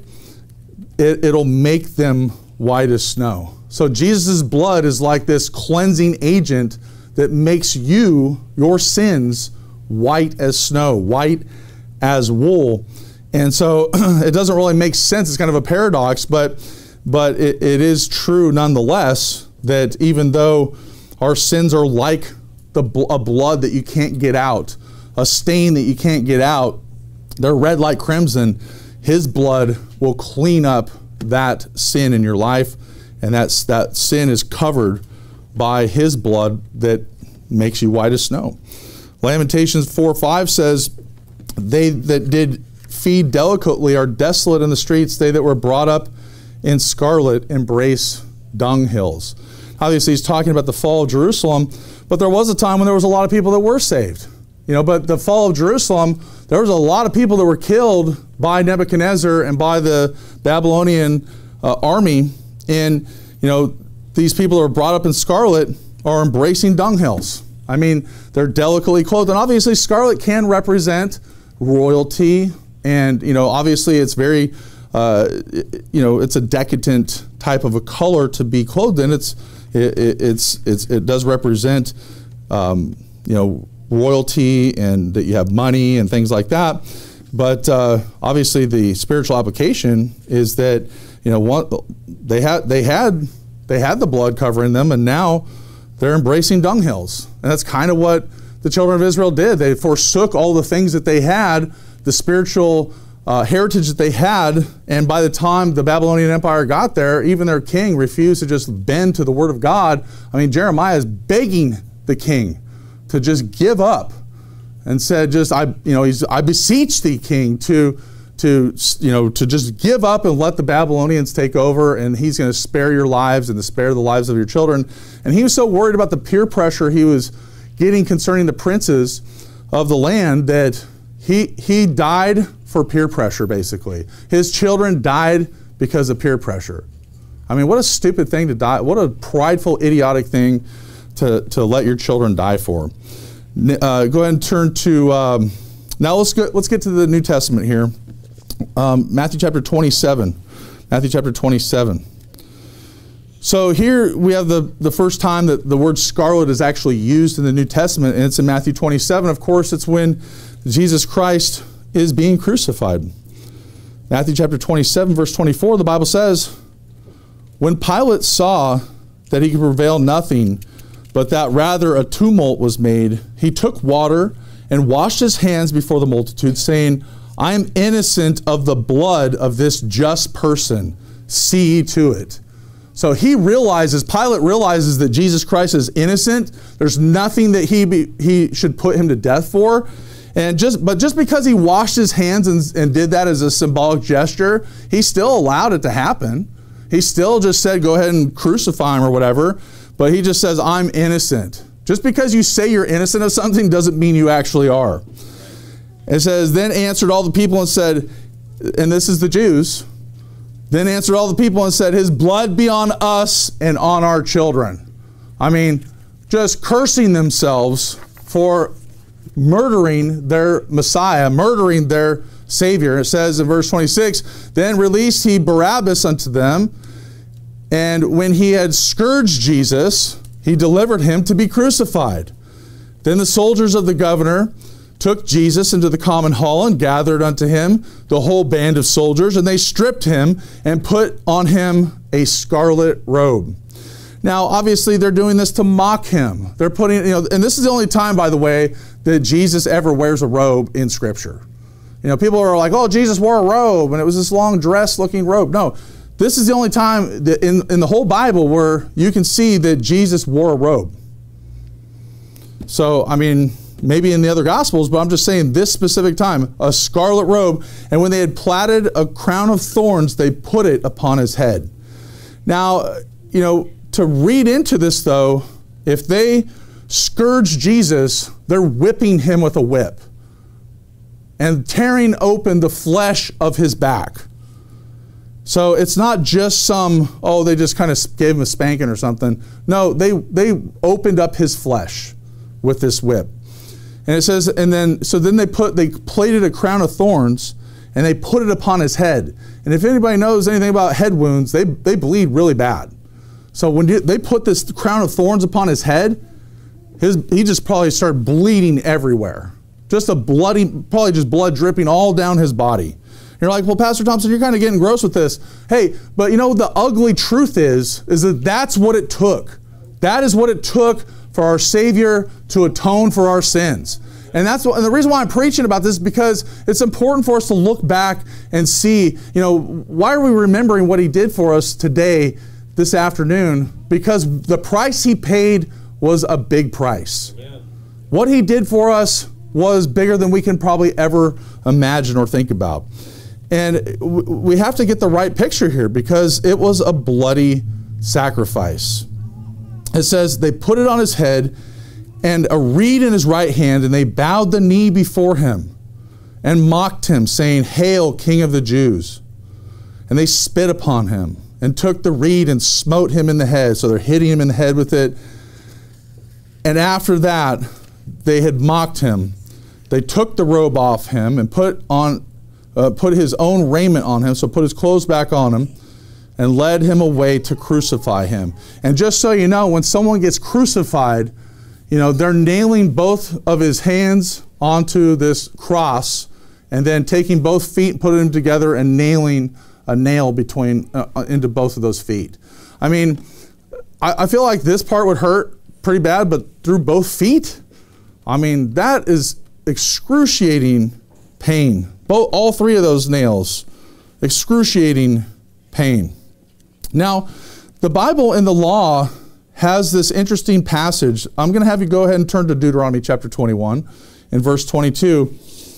it'll make them white as snow. So Jesus' blood is like this cleansing agent that makes your sins white as snow, white as wool. And so it doesn't really make sense. It's kind of a paradox, but it is true nonetheless that even though our sins are like a blood that you can't get out, a stain that you can't get out, they're red like crimson, His blood will clean up that sin in your life, and that sin is covered by His blood that makes you white as snow. Lamentations 4:5 says, "They that did feed delicately are desolate in the streets. They that were brought up in scarlet embrace dunghills." Obviously, he's talking about the fall of Jerusalem, but there was a time when there was a lot of people that were saved. But the fall of Jerusalem, there was a lot of people that were killed by Nebuchadnezzar and by the Babylonian army. And, these people that are brought up in scarlet are embracing dunghills. They're delicately clothed. And obviously, scarlet can represent royalty. And, obviously, it's very, it's a decadent type of a color to be clothed in. It does represent, royalty and that you have money and things like that. But obviously, the spiritual application is that they had the blood covering them, and now they're embracing dunghills. And that's kind of what the children of Israel did. They forsook all the things that they had, the spiritual heritage that they had, and by the time the Babylonian Empire got there, even their king refused to just bend to the word of God. Jeremiah is begging the king to just give up, and said, I beseech thee, king, to just give up and let the Babylonians take over, and he's going to spare your lives and to spare the lives of your children. And he was so worried about the peer pressure he was getting concerning the princes of the land that he died for peer pressure, basically. His children died because of peer pressure. I mean, what a stupid thing to die. What a prideful, idiotic thing to let your children die for. Go ahead and turn to, now let's get to the New Testament here. Matthew chapter 27. Matthew chapter 27. So here we have the first time that the word scarlet is actually used in the New Testament, and it's in Matthew 27. Of course, it's when Jesus Christ is being crucified. Matthew chapter 27, verse 24, the Bible says, when Pilate saw that he could prevail nothing, but that rather a tumult was made, he took water and washed his hands before the multitude, saying, I am innocent of the blood of this just person. See to it. So Pilate realizes that Jesus Christ is innocent. There's nothing that he should put him to death for. But just because he washed his hands and did that as a symbolic gesture, he still allowed it to happen. He still just said, go ahead and crucify him or whatever. But he just says, I'm innocent. Just because you say you're innocent of something doesn't mean you actually are. It says, then answered all the people and said, and this is the Jews, then answered all the people and said, his blood be on us and on our children. I mean, just cursing themselves for murdering their Messiah, murdering their Savior. It says in verse 26, then released he Barabbas unto them, and when he had scourged Jesus, he delivered him to be crucified. Then the soldiers of the governor took Jesus into the common hall and gathered unto him the whole band of soldiers, and they stripped him and put on him a scarlet robe. Now, obviously, they're doing this to mock him. They're putting, and this is the only time, by the way, that Jesus ever wears a robe in Scripture. People are like, oh, Jesus wore a robe, and it was this long dress-looking robe. No, this is the only time that in the whole Bible where you can see that Jesus wore a robe. So, I mean, maybe in the other Gospels, but I'm just saying this specific time, a scarlet robe. And when they had plaited a crown of thorns, they put it upon his head. Now, to read into this, though, if they scourge Jesus, they're whipping him with a whip and tearing open the flesh of his back. So it's not just they just kind of gave him a spanking or something. No, they opened up his flesh with this whip. And it says, then they plaited a crown of thorns and they put it upon his head. And if anybody knows anything about head wounds, they bleed really bad. So when they put this crown of thorns upon his head, he just probably started bleeding everywhere. Probably just blood dripping all down his body. You're like, well, Pastor Thompson, you're kind of getting gross with this. Hey, but the ugly truth is that that's what it took. That is what it took for our Savior to atone for our sins. And the reason why I'm preaching about this is because it's important for us to look back and see, why are we remembering what he did for us today, this afternoon? Because the price he paid was a big price. Yeah. What he did for us was bigger than we can probably ever imagine or think about. And we have to get the right picture here because it was a bloody sacrifice. It says they put it on his head and a reed in his right hand, and they bowed the knee before him and mocked him, saying, Hail, King of the Jews. And they spit upon him and took the reed and smote him in the head. So they're hitting him in the head with it. And after that, they had mocked him. They took the robe off him and put his own raiment on him, so put his clothes back on him, and led him away to crucify him. And just so you know, when someone gets crucified, they're nailing both of his hands onto this cross and then taking both feet and putting them together and nailing a nail into both of those feet. I mean, I feel like this part would hurt pretty bad, but through both feet, I mean, that is excruciating pain. All three of those nails, excruciating pain. Now, the Bible and the law has this interesting passage. I'm going to have you go ahead and turn to Deuteronomy chapter 21 and verse 22.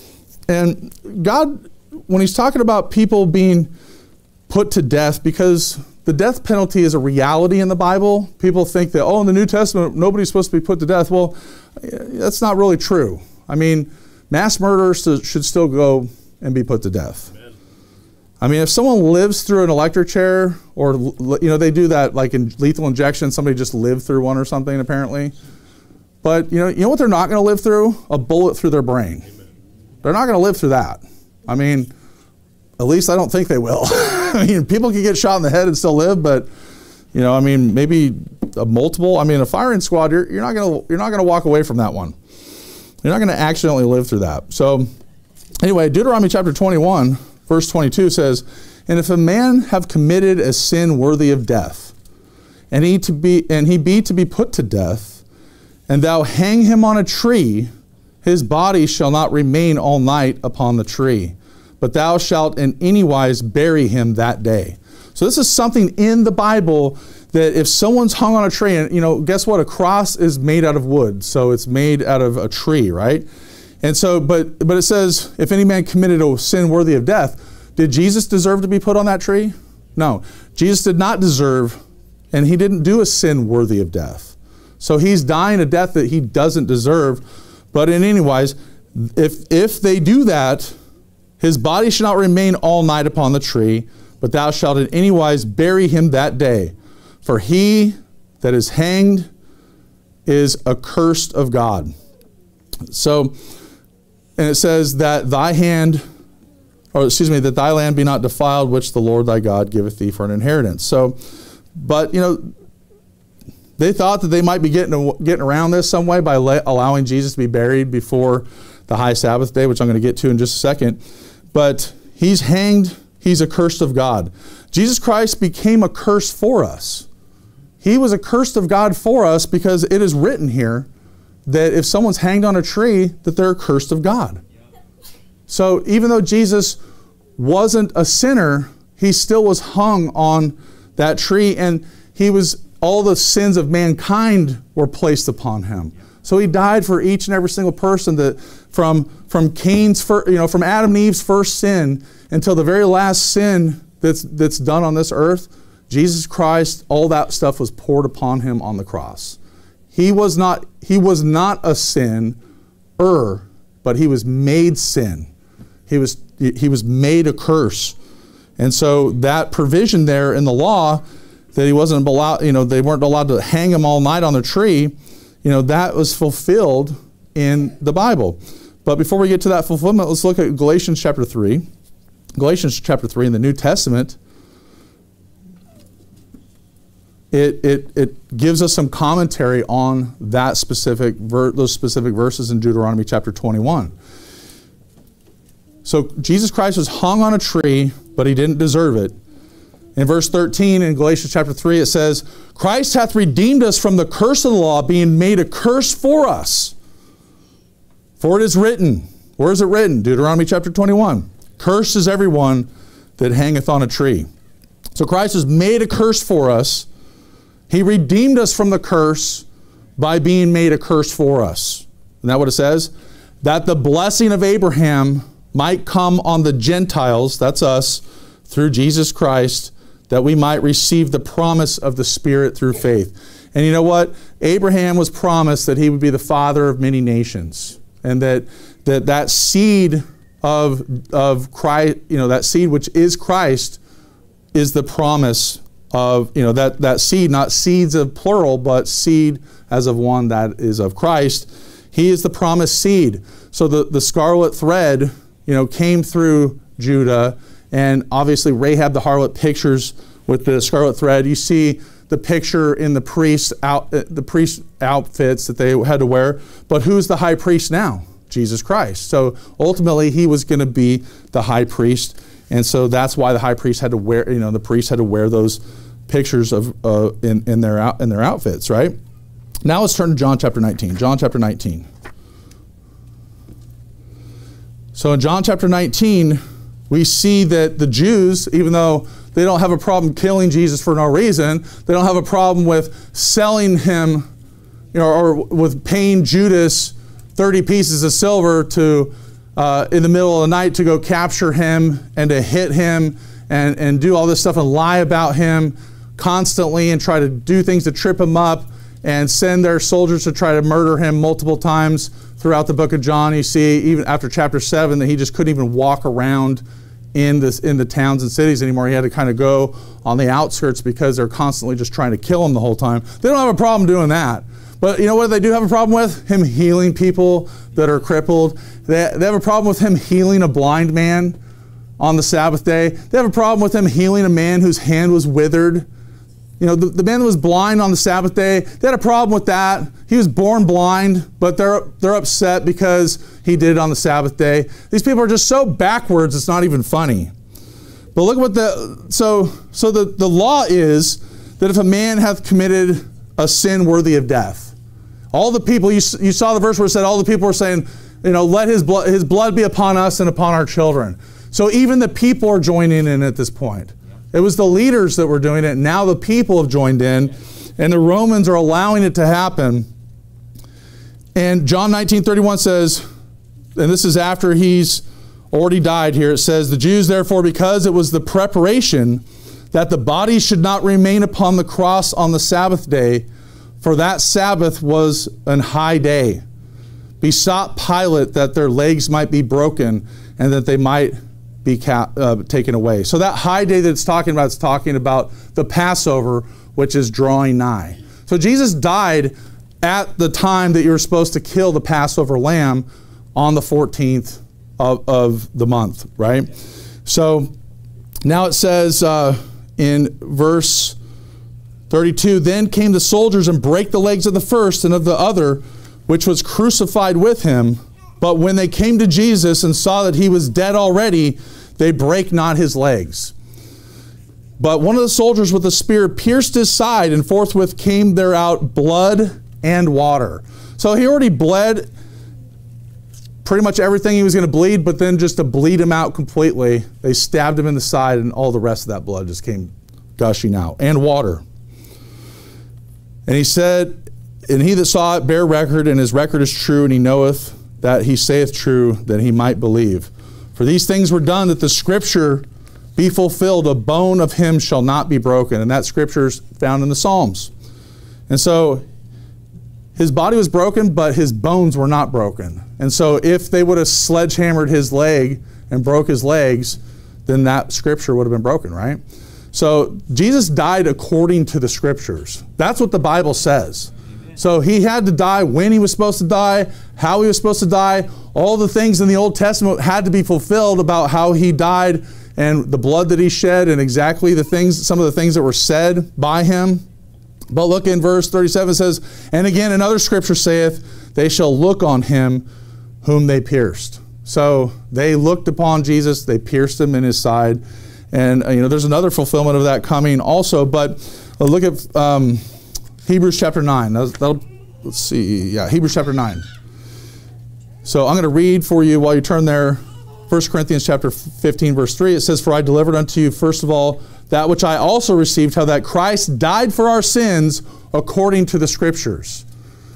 And God, when he's talking about people being put to death, because the death penalty is a reality in the Bible, people think that, in the New Testament, nobody's supposed to be put to death. Well, that's not really true. I mean, mass murderers should still go and be put to death. Amen. I mean, if someone lives through an electric chair, or they do that like in lethal injection, somebody just lived through one or something apparently. But you know what they're not going to live through? A bullet through their brain. Amen. They're not going to live through that. I mean, at least I don't think they will. I mean, people can get shot in the head and still live, but I mean, maybe a firing squad, you're not gonna walk away from that one. You're not gonna accidentally live through that. So anyway, Deuteronomy chapter 21, verse 22 says, "And if a man have committed a sin worthy of death, and he be to be put to death, and thou hang him on a tree, his body shall not remain all night upon the tree, but thou shalt in any wise bury him that day." So this is something in the Bible that if someone's hung on a tree, and guess what? A cross is made out of wood, so it's made out of a tree, right? And so, but it says, if any man committed a sin worthy of death, did Jesus deserve to be put on that tree? No, Jesus did not deserve, and he didn't do a sin worthy of death. So he's dying a death that he doesn't deserve. But in any wise, if they do that, his body shall not remain all night upon the tree, but thou shalt in any wise bury him that day. For he that is hanged is accursed of God. So, and it says that that thy land be not defiled, which the Lord thy God giveth thee for an inheritance. So, but they thought that they might be getting around this some way by allowing Jesus to be buried before the high Sabbath day, which I'm going to get to in just a second. But he's hanged. He's accursed of God. Jesus Christ became a curse for us. He was accursed of God for us because it is written here that if someone's hanged on a tree, that they're accursed of God. So even though Jesus wasn't a sinner, he still was hung on that tree, and all the sins of mankind were placed upon him. So he died for each and every single person that from Adam and Eve's first sin until the very last sin that's done on this earth, Jesus Christ, all that stuff was poured upon him on the cross. He was not a sinner, but he was made sin. He was made a curse. And so that provision there in the law that he wasn't allowed, they weren't allowed to hang him all night on the tree, that was fulfilled in the Bible. But before we get to that fulfillment, let's look at Galatians chapter 3. Galatians chapter 3 in the New Testament, it gives us some commentary on that those specific verses in Deuteronomy chapter 21. So Jesus Christ was hung on a tree, but he didn't deserve it. In verse 13 in Galatians chapter 3, it says, "Christ hath redeemed us from the curse of the law, being made a curse for us. For it is written," where is it written? Deuteronomy chapter 21. "Cursed is everyone that hangeth on a tree." So Christ was made a curse for us. He redeemed us from the curse by being made a curse for us. Isn't that what it says? That the blessing of Abraham might come on the Gentiles, that's us, through Jesus Christ, that we might receive the promise of the Spirit through faith. And you know what? Abraham was promised that he would be the father of many nations, and that seed of Christ, that seed which is Christ, is the promise of, that seed, not seeds of plural, but seed as of one that is of Christ. He is the promised seed. So the scarlet thread, came through Judah, and obviously Rahab the harlot pictures with the scarlet thread. You see the picture in the priest outfits that they had to wear. But who's the high priest now? Jesus Christ. So ultimately he was going to be the high priest, and so that's why the high priest had to wear, the priest had to wear those pictures of in their outfits, right? Now let's turn to John chapter 19. John chapter 19. So in John chapter 19, we see that the Jews, even though they don't have a problem killing Jesus for no reason, they don't have a problem with selling him, or with paying Judas 30 pieces of silver to in the middle of the night to go capture him and to hit him and do all this stuff and lie about him constantly and try to do things to trip him up and send their soldiers to try to murder him multiple times throughout the book of John. You see, even after chapter 7, that he just couldn't even walk around in the towns and cities anymore. He had to kind of go on the outskirts because they're constantly just trying to kill him the whole time. They don't have a problem doing that. But you know what they do have a problem with? Him healing people that are crippled. They have a problem with him healing a blind man on the Sabbath day. They have a problem with him healing a man whose hand was withered. You know, the man that was blind on the Sabbath day, they had a problem with that. He was born blind, but they're upset because he did it on the Sabbath day. These people are just so backwards, it's not even funny. But look what the law is that if a man hath committed a sin worthy of death, all the people, you saw the verse where it said all the people were saying, you know, let his blood be upon us and upon our children. So even the people are joining in at this point. It was the leaders that were doing it. Now the people have joined in, and the Romans are allowing it to happen. And John 19:31 says, and this is after he's already died here, it says, the Jews therefore, because it was the preparation that the body should not remain upon the cross on the Sabbath day, for that Sabbath was an high day, besought Pilate that their legs might be broken and that they might be taken away. So that high day that it's talking about the Passover, which is drawing nigh. So Jesus died at the time that you were supposed to kill the Passover lamb on the 14th of the month, right? So now it says in verse 32, then came the soldiers and brake the legs of the first and of the other, which was crucified with him. But when they came to Jesus and saw that he was dead already, they brake not his legs. But one of the soldiers with a spear pierced his side, and forthwith came there out blood and water. So he already bled pretty much everything he was going to bleed, but then just to bleed him out completely, they stabbed him in the side, and all the rest of that blood just came gushing out, and water. And he said, and he that saw it bare record, and his record is true, and he knoweth that he saith true, that he might believe. For these things were done that the scripture be fulfilled, a bone of him shall not be broken. And that scripture is found in the Psalms. And so his body was broken, but his bones were not broken. And so if they would have sledgehammered his leg and broke his legs, then that scripture would have been broken, right? So Jesus died according to the scriptures. That's what the Bible says. So he had to die when he was supposed to die, how he was supposed to die. All the things in the Old Testament had to be fulfilled about how he died and the blood that he shed and exactly the things, some of the things that were said by him. But look in verse 37, it says, and again another scripture saith, they shall look on him whom they pierced. So they looked upon Jesus, they pierced him in his side. And there's another fulfillment of that coming also. But look at Hebrews chapter 9. Let's see. Yeah, Hebrews chapter 9. So I'm going to read for you while you turn there. 1 Corinthians chapter 15, verse 3. It says, for I delivered unto you, first of all, that which I also received, how that Christ died for our sins according to the Scriptures.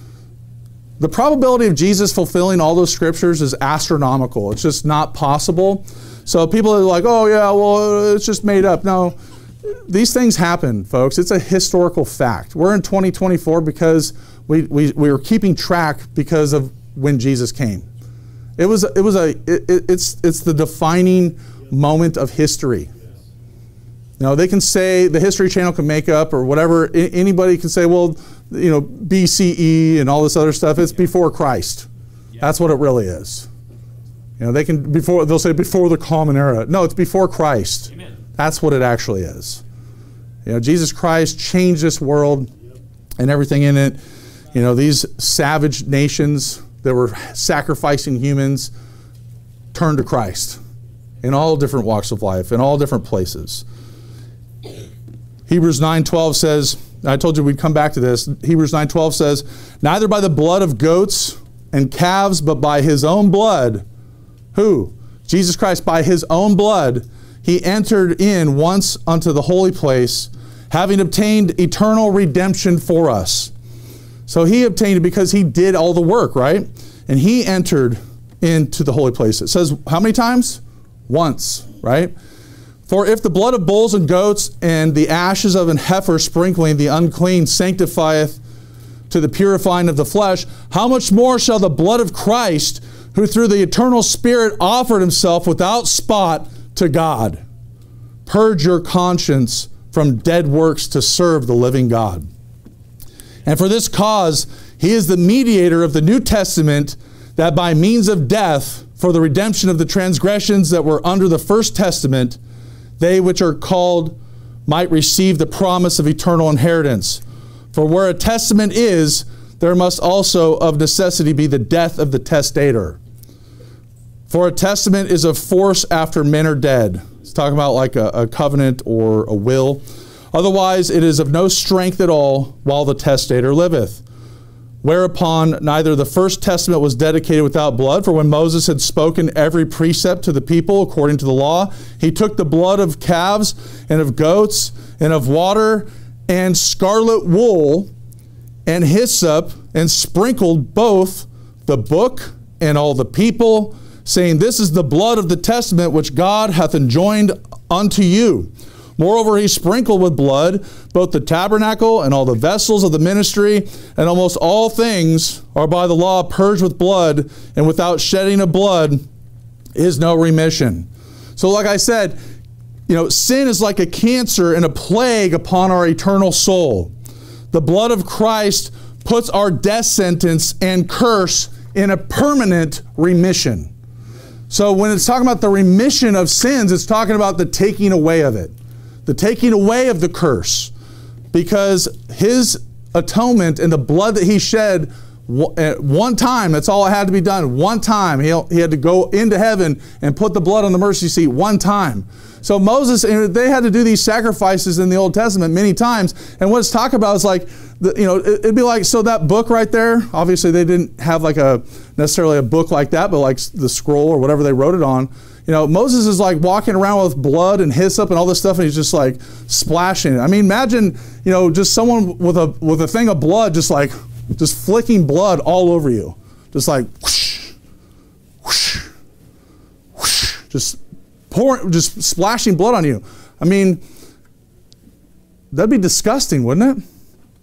The probability of Jesus fulfilling all those Scriptures is astronomical. It's just not possible. So people are like, oh yeah, well, it's just made up. No. These things happen, folks. It's a historical fact. We're in 2024 because we were keeping track because of when Jesus came. It's the defining moment of history. They can say, the History Channel can make up or whatever. Anybody can say, well, BCE and all this other stuff. It's before Christ. That's what it really is. They'll say before the Common Era. No, it's before Christ. Amen. That's what it actually is. Jesus Christ changed this world and everything in it. These savage nations that were sacrificing humans turned to Christ in all different walks of life, in all different places. Hebrews 9:12 says, I told you we'd come back to this. Hebrews 9:12 says, neither by the blood of goats and calves, but by his own blood. Who? Jesus Christ, by his own blood, he entered in once unto the holy place, having obtained eternal redemption for us. So he obtained it because he did all the work, right? And he entered into the holy place. It says how many times? Once, right? For if the blood of bulls and goats and the ashes of an heifer sprinkling the unclean sanctifieth to the purifying of the flesh, how much more shall the blood of Christ, who through the eternal Spirit offered himself without spot to God, purge your conscience from dead works to serve the living God. And for this cause, he is the mediator of the New Testament, that by means of death, for the redemption of the transgressions that were under the first testament, they which are called might receive the promise of eternal inheritance. For where a testament is, there must also of necessity be the death of the testator. For a testament is of force after men are dead. It's talking about like a covenant or a will. Otherwise, it is of no strength at all while the testator liveth. Whereupon neither the first testament was dedicated without blood, for when Moses had spoken every precept to the people according to the law, he took the blood of calves and of goats and of water and scarlet wool and hyssop, and sprinkled both the book and all the people, saying, This is the blood of the testament which God hath enjoined unto you. Moreover, he sprinkled with blood both the tabernacle and all the vessels of the ministry, and almost all things are by the law purged with blood, and without shedding of blood is no remission. So like I said, sin is like a cancer and a plague upon our eternal soul. The blood of Christ puts our death sentence and curse in a permanent remission. So when it's talking about the remission of sins, it's talking about the taking away of it. The taking away of the curse. Because his atonement and the blood that he shed at one time, that's all it had to be done. One time. He had to go into heaven and put the blood on the mercy seat one time. So Moses, they had to do these sacrifices in the Old Testament many times. And what it's talking about is like, it'd be like, so that book right there, obviously they didn't have like necessarily a book like that, but like the scroll or whatever they wrote it on. Moses is like walking around with blood and hyssop and all this stuff, and he's just like splashing it. I mean, imagine, just someone with a thing of blood, just flicking blood all over you. Just like, whoosh, whoosh, whoosh, just splashing blood on you. I mean, that'd be disgusting, wouldn't it?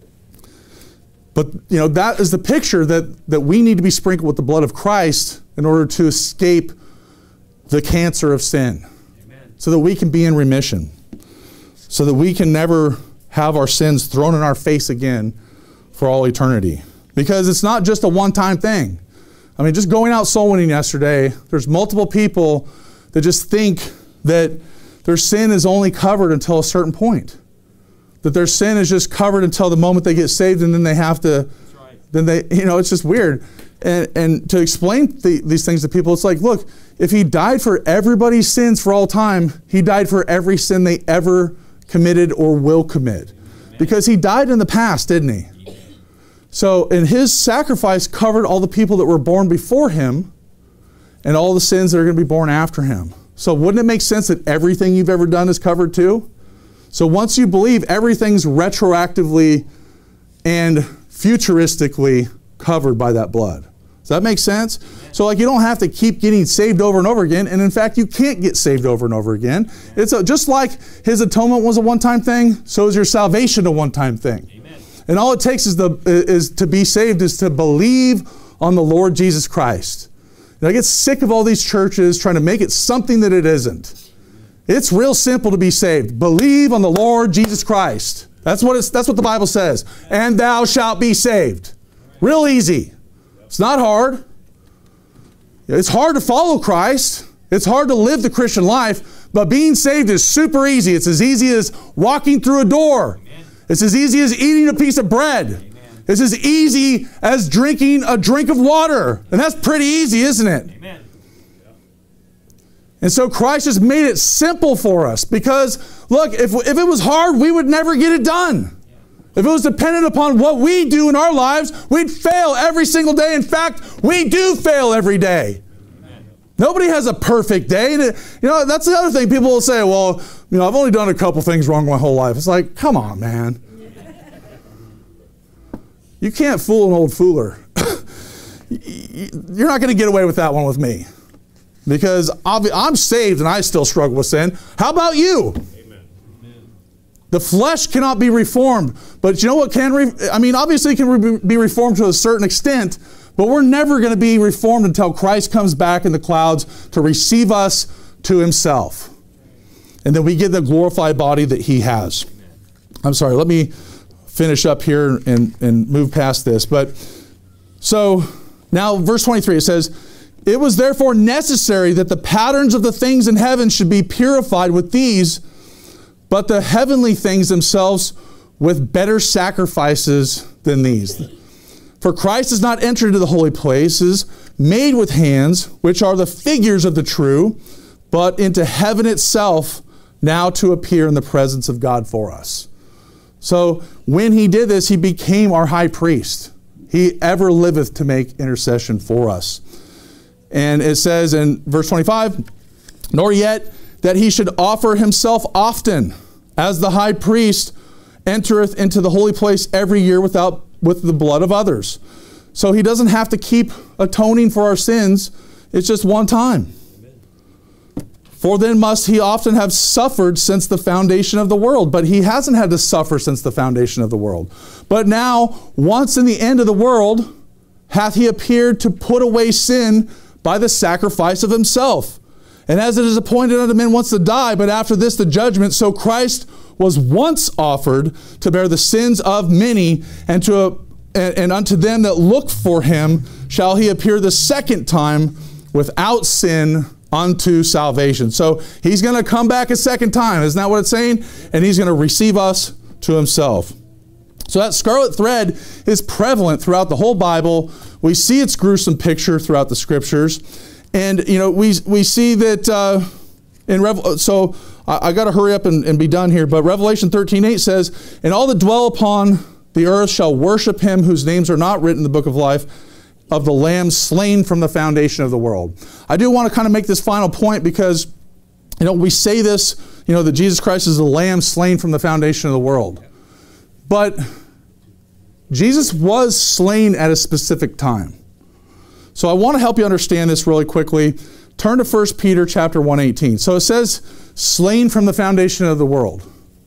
But, that is the picture that we need to be sprinkled with the blood of Christ in order to escape the cancer of sin. Amen. So that we can be in remission. So that we can never have our sins thrown in our face again for all eternity. Because it's not just a one-time thing. I mean, just going out soul winning yesterday, there's multiple people that just think that their sin is only covered until a certain point. That their sin is just covered until the moment they get saved, and then they have to, then they, it's just weird. And to explain these things to people, it's like, look, if he died for everybody's sins for all time, he died for every sin they ever committed or will commit. Because he died in the past, didn't he? So, and his sacrifice covered all the people that were born before him and all the sins that are going to be born after him. So wouldn't it make sense that everything you've ever done is covered too? So once you believe, everything's retroactively and futuristically covered by that blood. Does that make sense? So like you don't have to keep getting saved over and over again. And in fact, you can't get saved over and over again. It's just like his atonement was a one-time thing, so is your salvation a one-time thing. Amen. And all it takes is to be saved is to believe on the Lord Jesus Christ. And I get sick of all these churches trying to make it something that it isn't. It's real simple to be saved. Believe on the Lord Jesus Christ. That's what the Bible says. And thou shalt be saved. Real easy. It's not hard. It's hard to follow Christ. It's hard to live the Christian life, but being saved is super easy. It's as easy as walking through a door. Amen. It's as easy as eating a piece of bread. Amen. It's as easy as drinking a drink of water. And that's pretty easy, isn't it? Amen. And so Christ has made it simple for us because, look, if it was hard, we would never get it done. If it was dependent upon what we do in our lives, we'd fail every single day. In fact, we do fail every day. Amen. Nobody has a perfect day. That's the other thing. People will say, well, I've only done a couple things wrong my whole life. It's like, come on, man. You can't fool an old fooler. You're not going to get away with that one with me. Because I'm saved and I still struggle with sin. How about you? Amen. The flesh cannot be reformed. But you know what can, obviously it can be reformed to a certain extent, but we're never going to be reformed until Christ comes back in the clouds to receive us to himself. And then we get the glorified body that he has. I'm sorry, let me finish up here and move past this. But so now verse 23, it says, it was therefore necessary that the patterns of the things in heaven should be purified with these, but the heavenly things themselves with better sacrifices than these. For Christ has not entered into the holy places made with hands, which are the figures of the true, but into heaven itself, now to appear in the presence of God for us. So when he did this, he became our high priest. He ever liveth to make intercession for us. And it says in verse 25, nor yet that he should offer himself often, as the high priest entereth into the holy place every year with the blood of others. So he doesn't have to keep atoning for our sins. It's just one time. For then must he often have suffered since the foundation of the world. But he hasn't had to suffer since the foundation of the world. But now, once in the end of the world, hath he appeared to put away sin by the sacrifice of himself. And as it is appointed unto men once to die, but after this the judgment, so Christ was once offered to bear the sins of many, and unto them that look for him shall he appear the second time without sin unto salvation. So he's going to come back a second time. Isn't that what it's saying? And he's going to receive us to himself. So that scarlet thread is prevalent throughout the whole Bible. We see its gruesome picture throughout the scriptures. And, we see that so I got to hurry up and be done here. But Revelation 13:8 says, and all that dwell upon the earth shall worship him whose names are not written in the book of life of the Lamb slain from the foundation of the world. I do want to kind of make this final point because, we say this, that Jesus Christ is the Lamb slain from the foundation of the world. But Jesus was slain at a specific time. So I want to help you understand this really quickly. Turn to 1 Peter chapter 1:18. So it says, slain from the foundation of the world.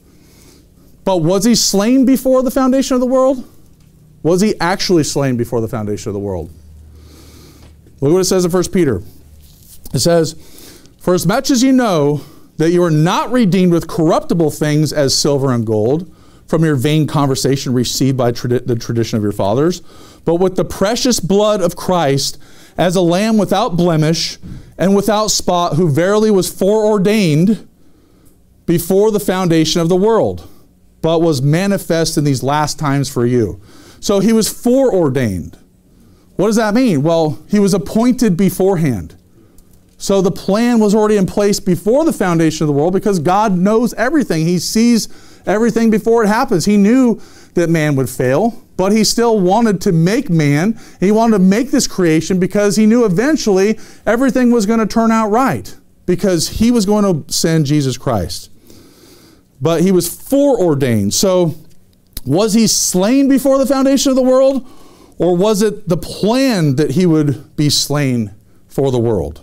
But was he slain before the foundation of the world? Was he actually slain before the foundation of the world? Look what it says in 1 Peter. It says, for as much as you know that you are not redeemed with corruptible things as silver and gold from your vain conversation received by the tradition of your fathers, but with the precious blood of Christ as a lamb without blemish and without spot, who verily was foreordained before the foundation of the world, but was manifest in these last times for you. So he was foreordained. What does that mean? Well, he was appointed beforehand. So the plan was already in place before the foundation of the world because God knows everything. He sees everything before it happens. He knew that man would fail, but he still wanted to make man. He wanted to make this creation because he knew eventually everything was going to turn out right because he was going to send Jesus Christ. But he was foreordained. So was he slain before the foundation of the world, or was it the plan that he would be slain for the world?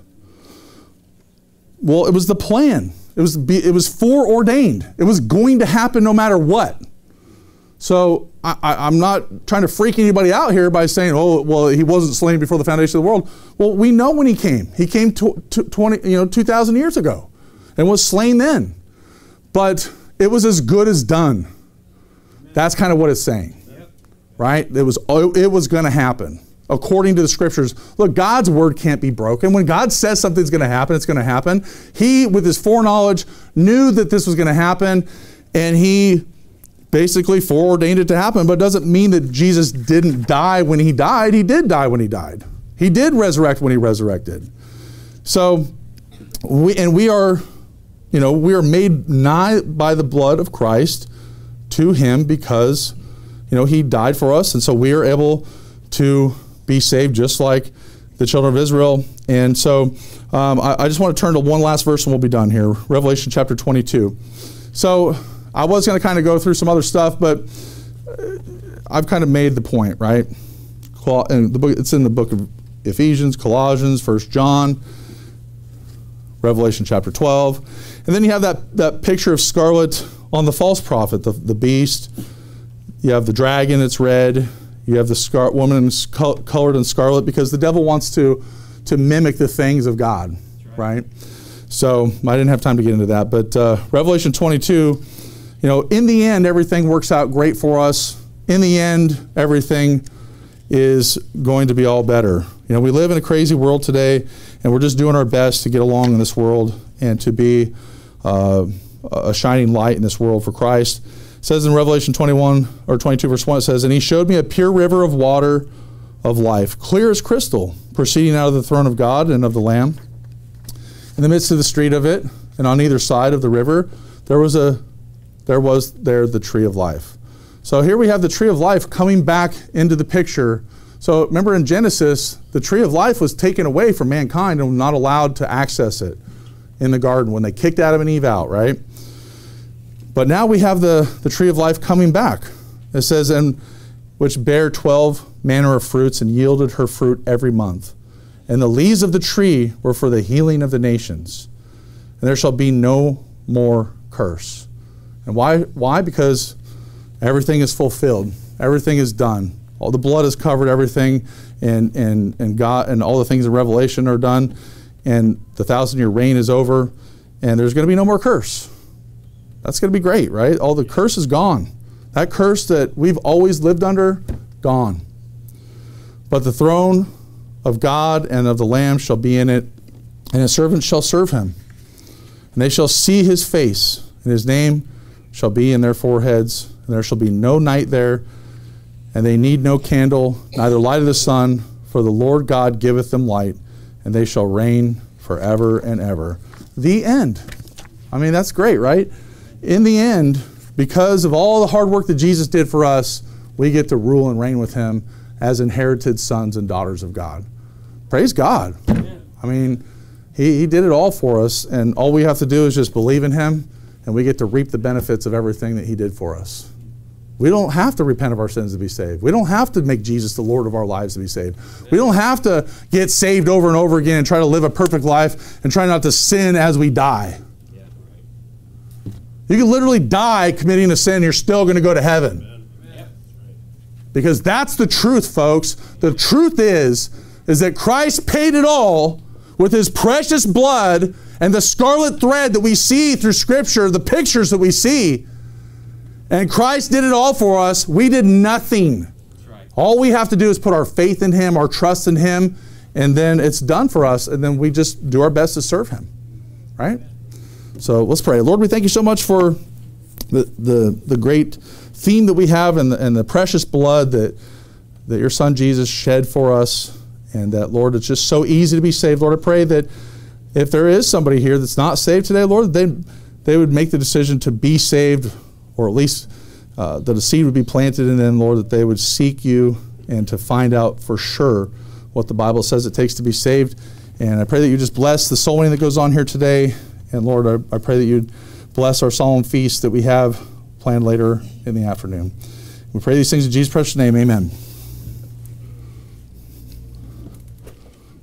Well, it was the plan. It was foreordained. It was going to happen no matter what. So I'm not trying to freak anybody out here by saying, oh, well, he wasn't slain before the foundation of the world. Well, we know when he came. He came 2,000 years ago and was slain then. But it was as good as done. That's kind of what it's saying, right? It was going to happen according to the scriptures. Look, God's word can't be broken. When God says something's going to happen, it's going to happen. He, with his foreknowledge, knew that this was going to happen, and he basically foreordained it to happen. But it doesn't mean that Jesus didn't die when he died. He did die when he died. He did resurrect when he resurrected. So we are made nigh by the blood of Christ to him because, he died for us. And so we are able to be saved just like the children of Israel. And so I just want to turn to one last verse and we'll be done here. Revelation chapter 22. So I was going to kind of go through some other stuff, but I've kind of made the point, right? It's in the book of Ephesians, Colossians, 1 John, Revelation chapter 12. And then you have that picture of scarlet on the false prophet, the beast. You have the dragon, it's red. You have the woman colored in scarlet, because the devil wants to mimic the things of God, right? So I didn't have time to get into that. But Revelation 22, in the end, everything works out great for us. In the end, everything is going to be all better. We live in a crazy world today, and we're just doing our best to get along in this world and to be a shining light in this world for Christ. It says in Revelation 21 or 22 verse 1, it says, "And he showed me a pure river of water of life, clear as crystal, proceeding out of the throne of God and of the Lamb. In the midst of the street of it, and on either side of the river, there was the tree of life." So here we have the tree of life coming back into the picture. So remember in Genesis, the tree of life was taken away from mankind and not allowed to access it in the garden when they kicked Adam and Eve out, right? But now we have the tree of life coming back. It says, "And which bare 12 manner of fruits, and yielded her fruit every month. And the leaves of the tree were for the healing of the nations. And there shall be no more curse." And why? Because everything is fulfilled. Everything is done. All the blood is covered, everything, and God and all the things in Revelation are done. And the 1,000-year reign is over, and there's going to be no more curse. That's going to be great, right? All the curse is gone. That curse that we've always lived under, gone. But the throne of God and of the Lamb shall be in it, and his servants shall serve him. And they shall see his face, and his name shall be in their foreheads, and there shall be no night there, and they need no candle, neither light of the sun, for the Lord God giveth them light, and they shall reign forever and ever. The end. I mean, that's great, right? In the end, because of all the hard work that Jesus did for us, we get to rule and reign with him as inherited sons and daughters of God. Praise God. Amen. I mean, he did it all for us, and all we have to do is just believe in him, and we get to reap the benefits of everything that he did for us. We don't have to repent of our sins to be saved. We don't have to make Jesus the Lord of our lives to be saved. We don't have to get saved over and over again and try to live a perfect life and try not to sin as we die. You can literally die committing a sin, you're still going to go to heaven. Amen. Because that's the truth, folks. The truth is that Christ paid it all with his precious blood and the scarlet thread that we see through Scripture, the pictures that we see. And Christ did it all for us. We did nothing. That's right. All we have to do is put our faith in him, our trust in him, and then it's done for us, and then we just do our best to serve him. Right? So let's pray. Lord, we thank you so much for the great theme that we have and the precious blood that your Son Jesus shed for us, and that, Lord, it's just so easy to be saved. Lord, I pray that if there is somebody here that's not saved today, Lord, they would make the decision to be saved, or at least that a seed would be planted in them, Lord, that they would seek you and to find out for sure what the Bible says it takes to be saved. And I pray that you just bless the soul winning that goes on here today. And Lord, I pray that you'd bless our solemn feast that we have planned later in the afternoon. We pray these things in Jesus' precious name. Amen.